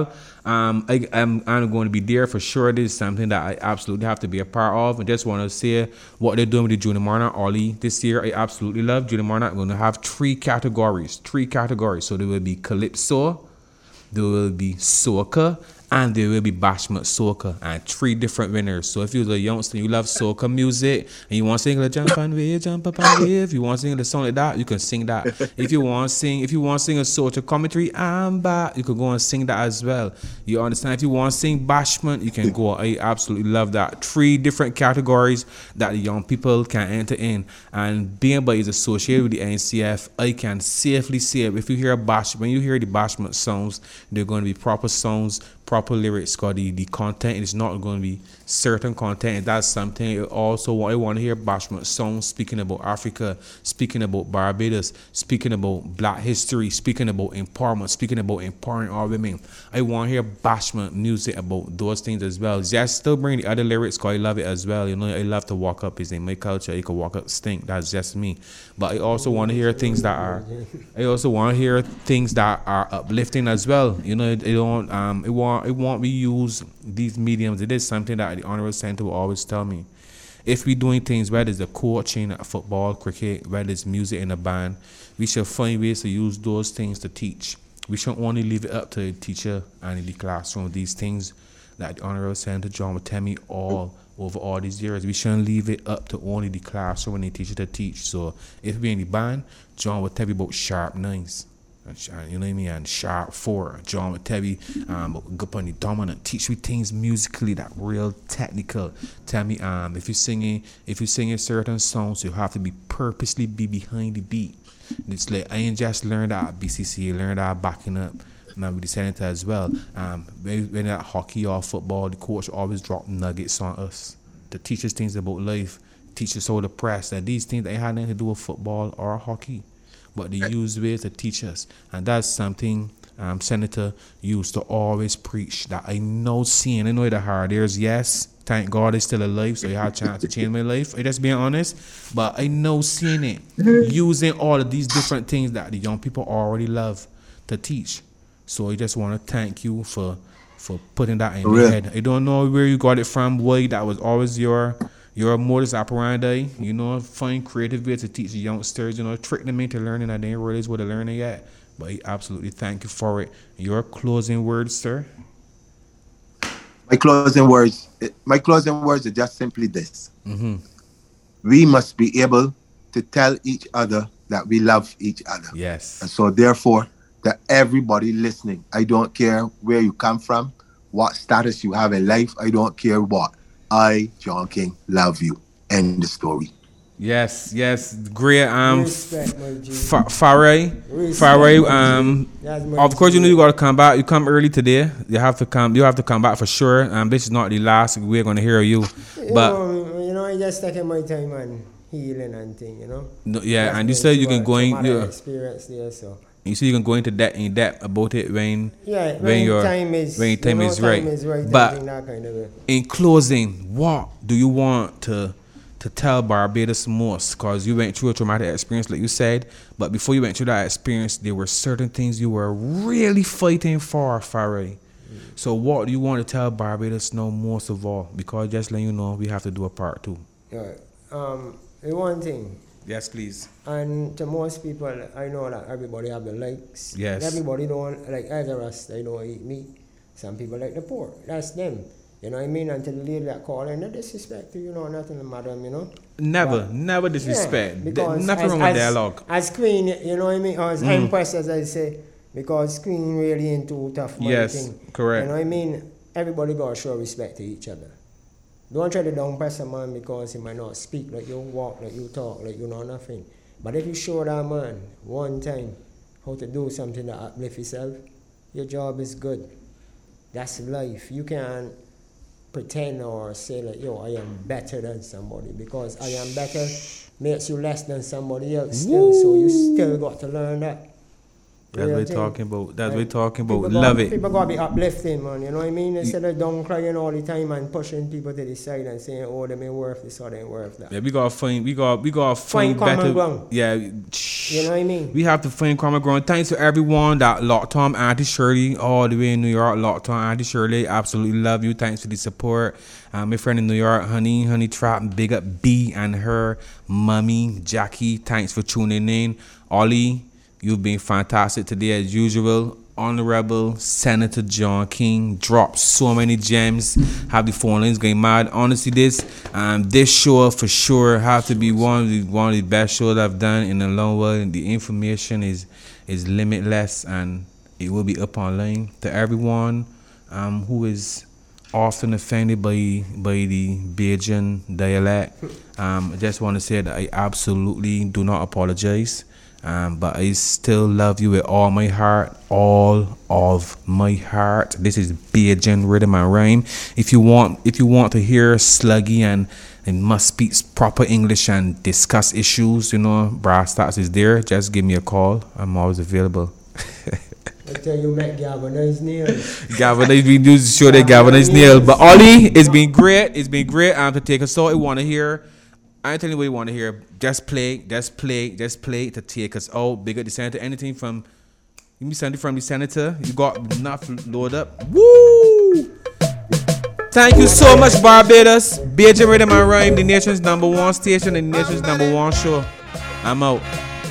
Um, I, I'm, I'm going to be there for sure. This is something that I absolutely have to be a part of. And just want to say what they're doing with the Junior Monarch Ollie this year. I absolutely love Junior Monarch. We're going to have three categories. Three categories. So there will be Calypso, there will be Soca, and there will be Bashment Soca, and three different winners. So if you're a youngster, you love soca music, and you want to sing the jump and wave, jump up and wave, you want to sing the song like that, you can sing that. If you want to sing, if you want to sing a social commentary, I'm back, you can go and sing that as well. You understand? If you want to sing Bashment, you can go. I absolutely love that. Three different categories that the young people can enter in. And being by is associated with the N C F, I can safely say it. If you hear Bash, when you hear the Bashment songs, they're going to be proper songs, proper lyrics, because the, the content is not going to be certain content, and that's something. Also, I want to hear Bashment songs speaking about Africa, speaking about Barbados, speaking about Black history, speaking about empowerment, speaking about empowering our women. I want to hear Bashment music about those things as well. Just still bring the other lyrics, because I love it as well. You know, I love to walk up. It's in my culture. You can walk up stink. That's just me. But I also want to hear things that are. I also want to hear things that are uplifting as well. You know, it, it don't. Um, it want. It won't be use these mediums. It is something that the Honorable Center will always tell me. If we're doing things, whether it's the coaching, football, cricket, whether it's music in a band, we should find ways to use those things to teach. We shouldn't only leave it up to the teacher and in the classroom. These things that the Honorable Senator John would tell me all over all these years. We shouldn't leave it up to only the classroom and the teacher to teach. So if we're in the band, John would tell me about sharp nines. You know what I mean? And sharp four. John would tell me, um, go up on the dominant. Teach me things musically that real technical. Tell me, um, if you're singing, if you're singing certain songs, you have to be purposely be behind the beat. It's like I ain't just learned that at B C C. I learned that backing up. And I'm with the senator as well. Um, when, when at hockey or football, the coach always drop nuggets on us to teach us things about life, teach us how to press. That these things they had nothing to do with football or hockey, but they use ways to teach us. And that's something um, Senator used to always preach that I know seeing. I know the hard years, yes, thank God it's still alive, so he had a chance to change my life. I just being honest. But I know seeing it, using all of these different things that the young people already love to teach. So I just want to thank you for for putting that in your head. I don't know where you got it from, boy. That was always your your modus operandi. You know, find creative ways to teach the youngsters, you know, trick them into learning and they didn't realize what they're learning yet. But I absolutely thank you for it. Your closing words, sir? My closing words, my closing words are just simply this. Mm-hmm. We must be able to tell each other that we love each other. Yes. And so therefore, that everybody listening, I don't care where you come from, what status you have in life, I don't care what. I, John King, love you. End the story. Yes, yes, great. Um, Respect, my G. Fa- Farai, Respect, Farai. my G. Um, That's my of course, G. you know you gotta come back. You come early today. You have to come. You have to come back for sure. Um, this is not the last we're gonna hear you. You But know, you know, I just taking my time and healing and thing, you know. no, yeah, That's and you my said you can go in. traumatic Yeah, experience there, so. you said you can go into that in depth about it when Yeah, when, when your time is when your time, you know, is, time right. is right. But and that kind of way. in closing, what do you want to to tell Barbados most? Because you went through a traumatic experience, like you said. But before you went through that experience, there were certain things you were really fighting for, Farai. Mm. So what do you want to tell Barbados now most of all? Because just letting you know, we have to do a part two. Right. Um, the one thing. Yes, please. And to most people, I know that everybody have the likes. Yes. Everybody don't like as a Rasta, they don't eat meat. Some people like the pork. That's them. You know what I mean? Until the lady that call in, no disrespect to you know nothing to madam, you know. Never, But, never disrespect. yeah, Th- because Nothing as, wrong with as, dialogue. As queen, you know what I mean? Or as Mm. empress, as I say, because queen really into tough money Yes, thing. correct. You know what I mean? Everybody got to show respect to each other. Don't try to downpress a man because he might not speak like you, walk like you, talk like you know nothing. But if you show that man one time how to do something to uplift yourself, your job is good. That's life. You can't pretend or say like, yo, I am better than somebody, because I am better makes you less than somebody else still. So you still got to learn that. That's Real what we're thing. talking about. That's what we're Right. talking about. People Love gotta, it. People gotta be uplifting, man. You know what I mean? Instead of down crying all the time and pushing people to the side and saying, "Oh, they ain't worth this or they ain't worth that." Yeah, we gotta find, we gotta, we gotta Find find, common better. ground. Yeah, You know what I mean? we have to find common ground. Thanks to everyone that locked on Auntie Shirley all the way in New York. Locked on Auntie Shirley, absolutely love you. Thanks for the support. Um, my friend in New York, Honey, Honey Trap, big up B and her mommy Jackie. Thanks for tuning in. Ollie, you've been fantastic today as usual. Honorable Senator John King dropped so many gems. Have the phone lines going mad. Honestly, this um this show for sure have to be one of the one of the best shows I've done in a long while. The information is is limitless and it will be up online to everyone um who is often offended by by the Bajan dialect. Um, I just want to say that I absolutely do not apologize. Um, but I still love you with all my heart, all of my heart. This is Bajan Rhythm and Rhyme. If you want, if you want to hear Sluggy and and must speak proper English and discuss issues, you know, Brass Stats is there. Just give me a call. I'm always available. I tell you, Matt galvanized nails. Galvanize, we do show that galvanized nail. But Ollie, it's been great. It's been great. I have to take a song. I want to hear. I ain't telling you what you want to hear. Just play, just play, just play to take us out. Big up the senator. Anything from, give me something from the senator. You got enough load up. Woo! Thank you so much, Barbados. Bajan Rhythm and Rhyme, the nation's number one station and the nation's number one show. I'm out.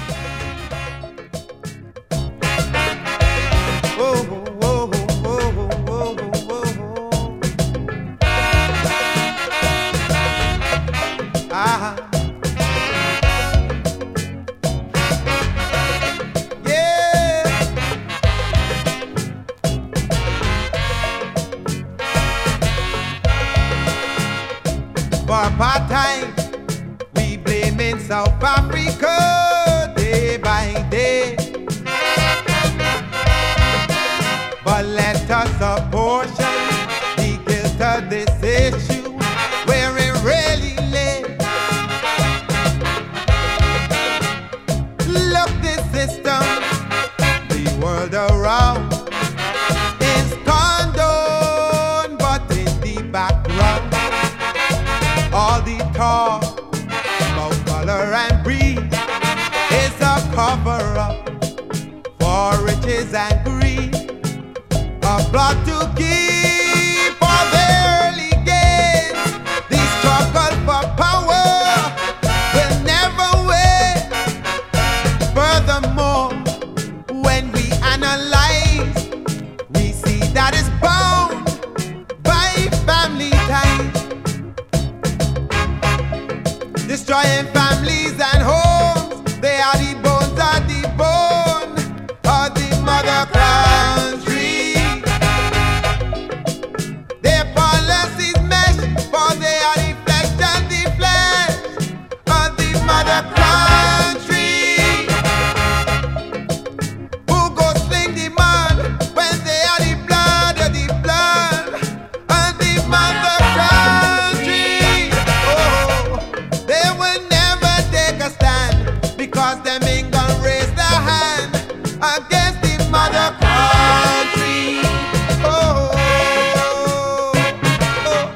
For apartheid, we blame in South Africa day by day. But let us apportion the guilt of this issue where it really lay. Look, this system, the world around is condoned, but in the background all the talk about color and breed is a cover-up for riches and greed. A plot to keep all their early gains. The struggle for power will never wait. Furthermore, when we analyze, we see that it's bound by family ties. Destroying families and homes, they are the bones of the bone of the mother country. Their policies mesh, for they are the flesh and the flesh of the mother country. Who go sling the mud when they are the blood of the blood of the mother country? Oh, they will never take a stand because them ain't gonna raise their hand against the mother country. Oh, oh, oh.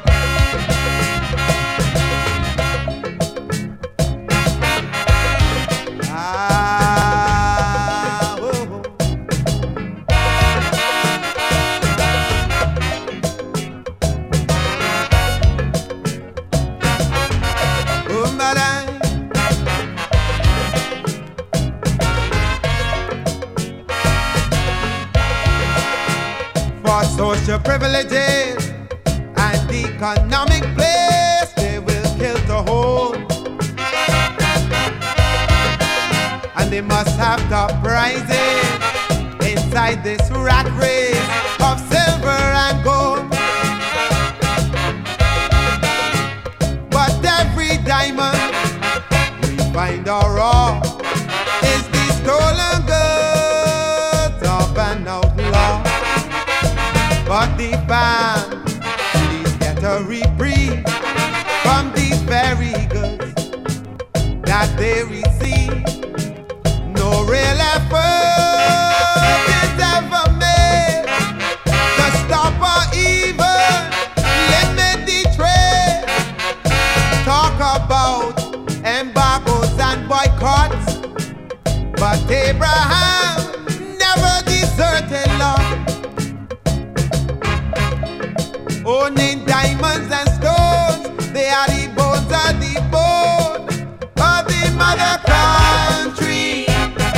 Ah, oh, oh. Oh, madam. For social privileges and economic place, they will kill to hold. And they must have top prizes inside this rat race of silver and gold. But every diamond we find are raw is the stolen goods of an outlaw. But the families get a reprieve from these very goods that they receive. No real effort but Abraham never deserted love. Owning diamonds and stones, they are the bones of the bone of the mother country.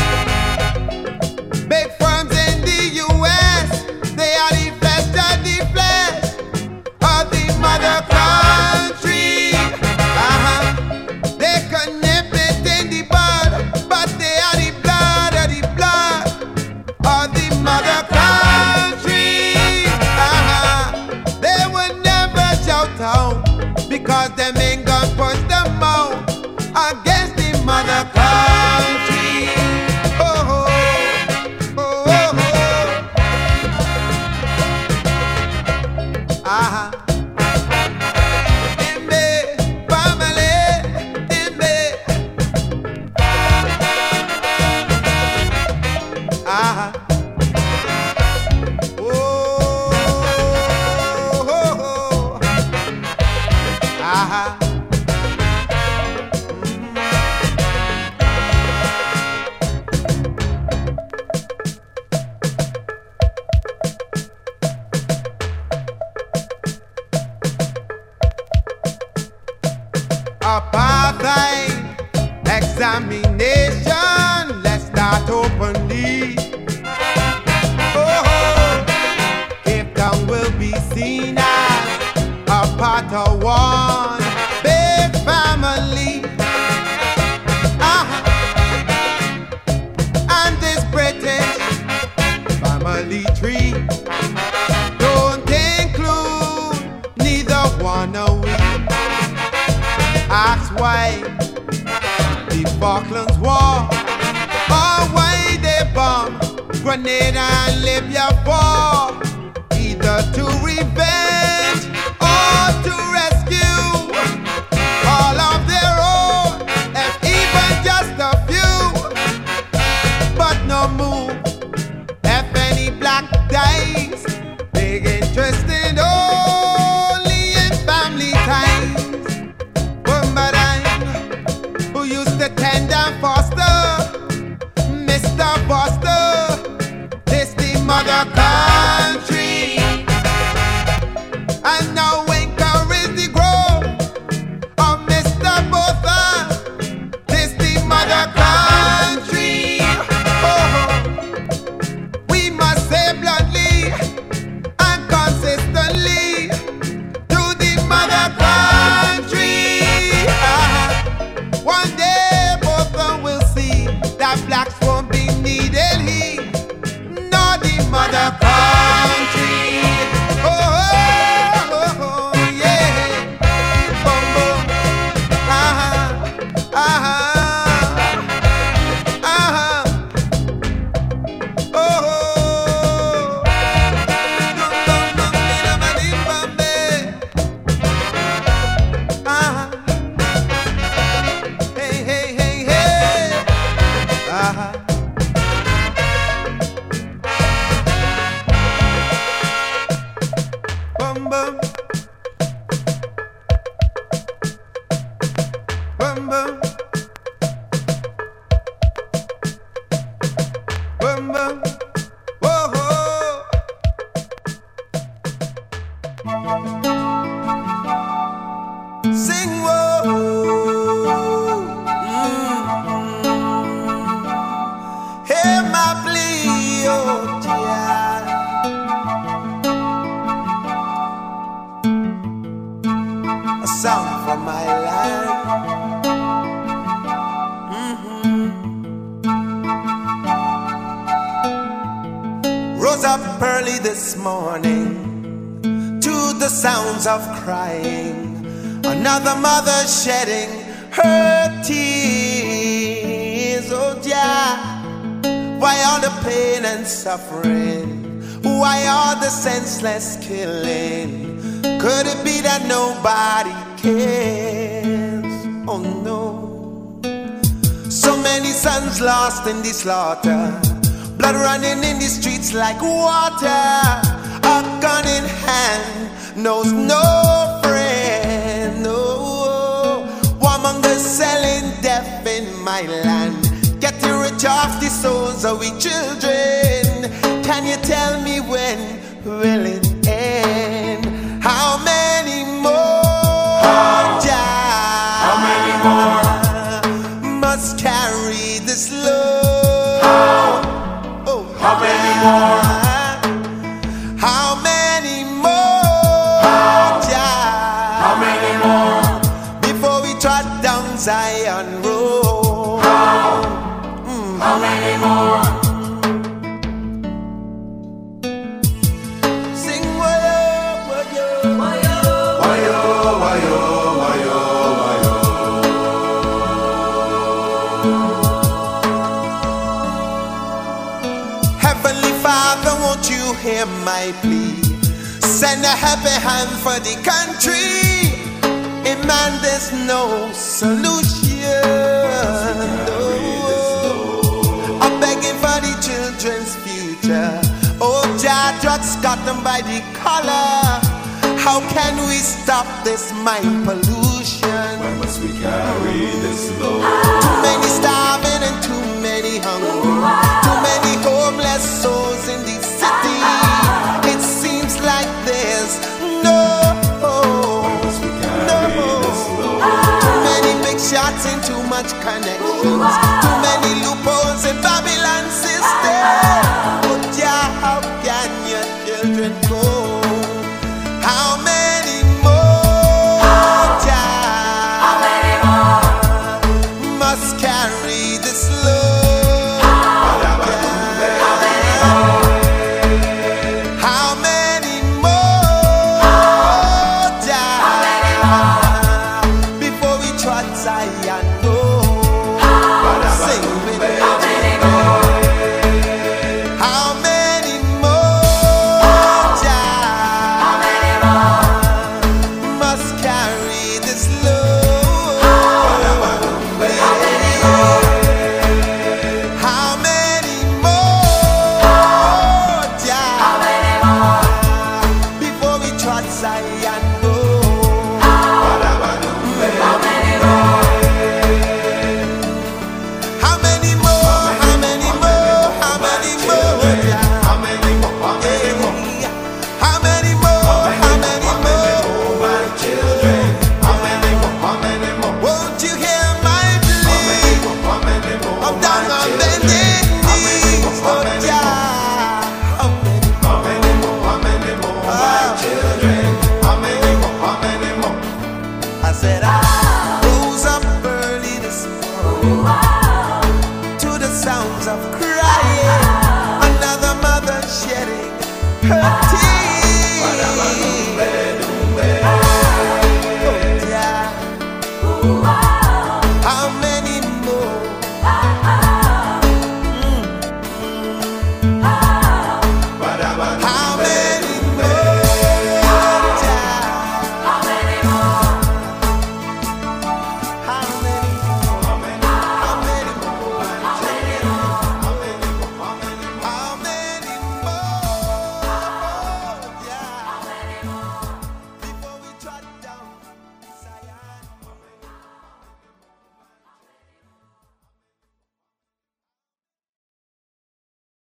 Big firms in the U S, they are the flesh of the flesh of the mother country. Uh-huh. They can nip it in the bud, but they are the blood of the blood of the mother country. Uh-huh. They would never shout out because them ain't gonna push them out against the mother country. Oh, oh, oh, oh, oh. Uh-huh. Dimbe, family, dimbe. Uh-huh. Oh, oh, oh. Uh-huh. Apartheid examination, let's start openly. Oh, Cape Town will be seen as a part of one big family. Uh-huh. And this British family tree don't include neither one of we. Ask why the Falklands War, or why they bomb Grenada and Libya for, either to revenge or to rescue all of their own, if even just a few. But no move, if any black dies, big interest in only in family ties. Who used to tend and foster Mister Foster, this the mother country. And now encourage the growth of Mister Botha, this the mother country. Oh, we must say bluntly and consistently to the mother country. Uh-huh. One day both of them will see that blacks won't be needed here, nor the mother country. Oh, oh, oh, oh, yeah. Boom, boom. Uh-huh, uh-huh, uh-huh. Oh, oh. Dum, dum, dum, dum, dum, dum, dum. Uh-huh. Hey, hey, hey, hey. Uh-huh. Bum, bum. Bum, bum. Bum, bum. Whoa, whoa. Sing, whoa. Hear my plea, oh dear. A song from my land. Mhm. Rose up early this morning to the sounds of crying. Another mother shedding her tears, oh dear. Why all the pain and suffering? Why all the senseless killing? Could it be that nobody cares? Oh no. So many sons lost in the slaughter, blood running in the streets like water. A gun in hand knows no friend, no. Warmongers selling death in my land, getting rich off the souls of we children. Can you tell me when will it end? How many more? How, how many more must carry this load? How, oh, how many more? How many more? How, how many more before we trot down Zion Road? How, mm, how many more? Hear my plea. Send a happy hand for the country. In man, there's no solution. No. I'm begging for the children's future. Oh, Jah, drugs got them by the collar. How can we stop this mind pollution? When must we carry this load? Too many starving and too many hungry. Too many homeless souls in the city. It seems like there's no, no. Too many big shots and too much connections. Too many loopholes in Babylon system. But yeah, how can your children go? How many more? How many more must carry this load? Sounds of crying, another mother shedding her tears.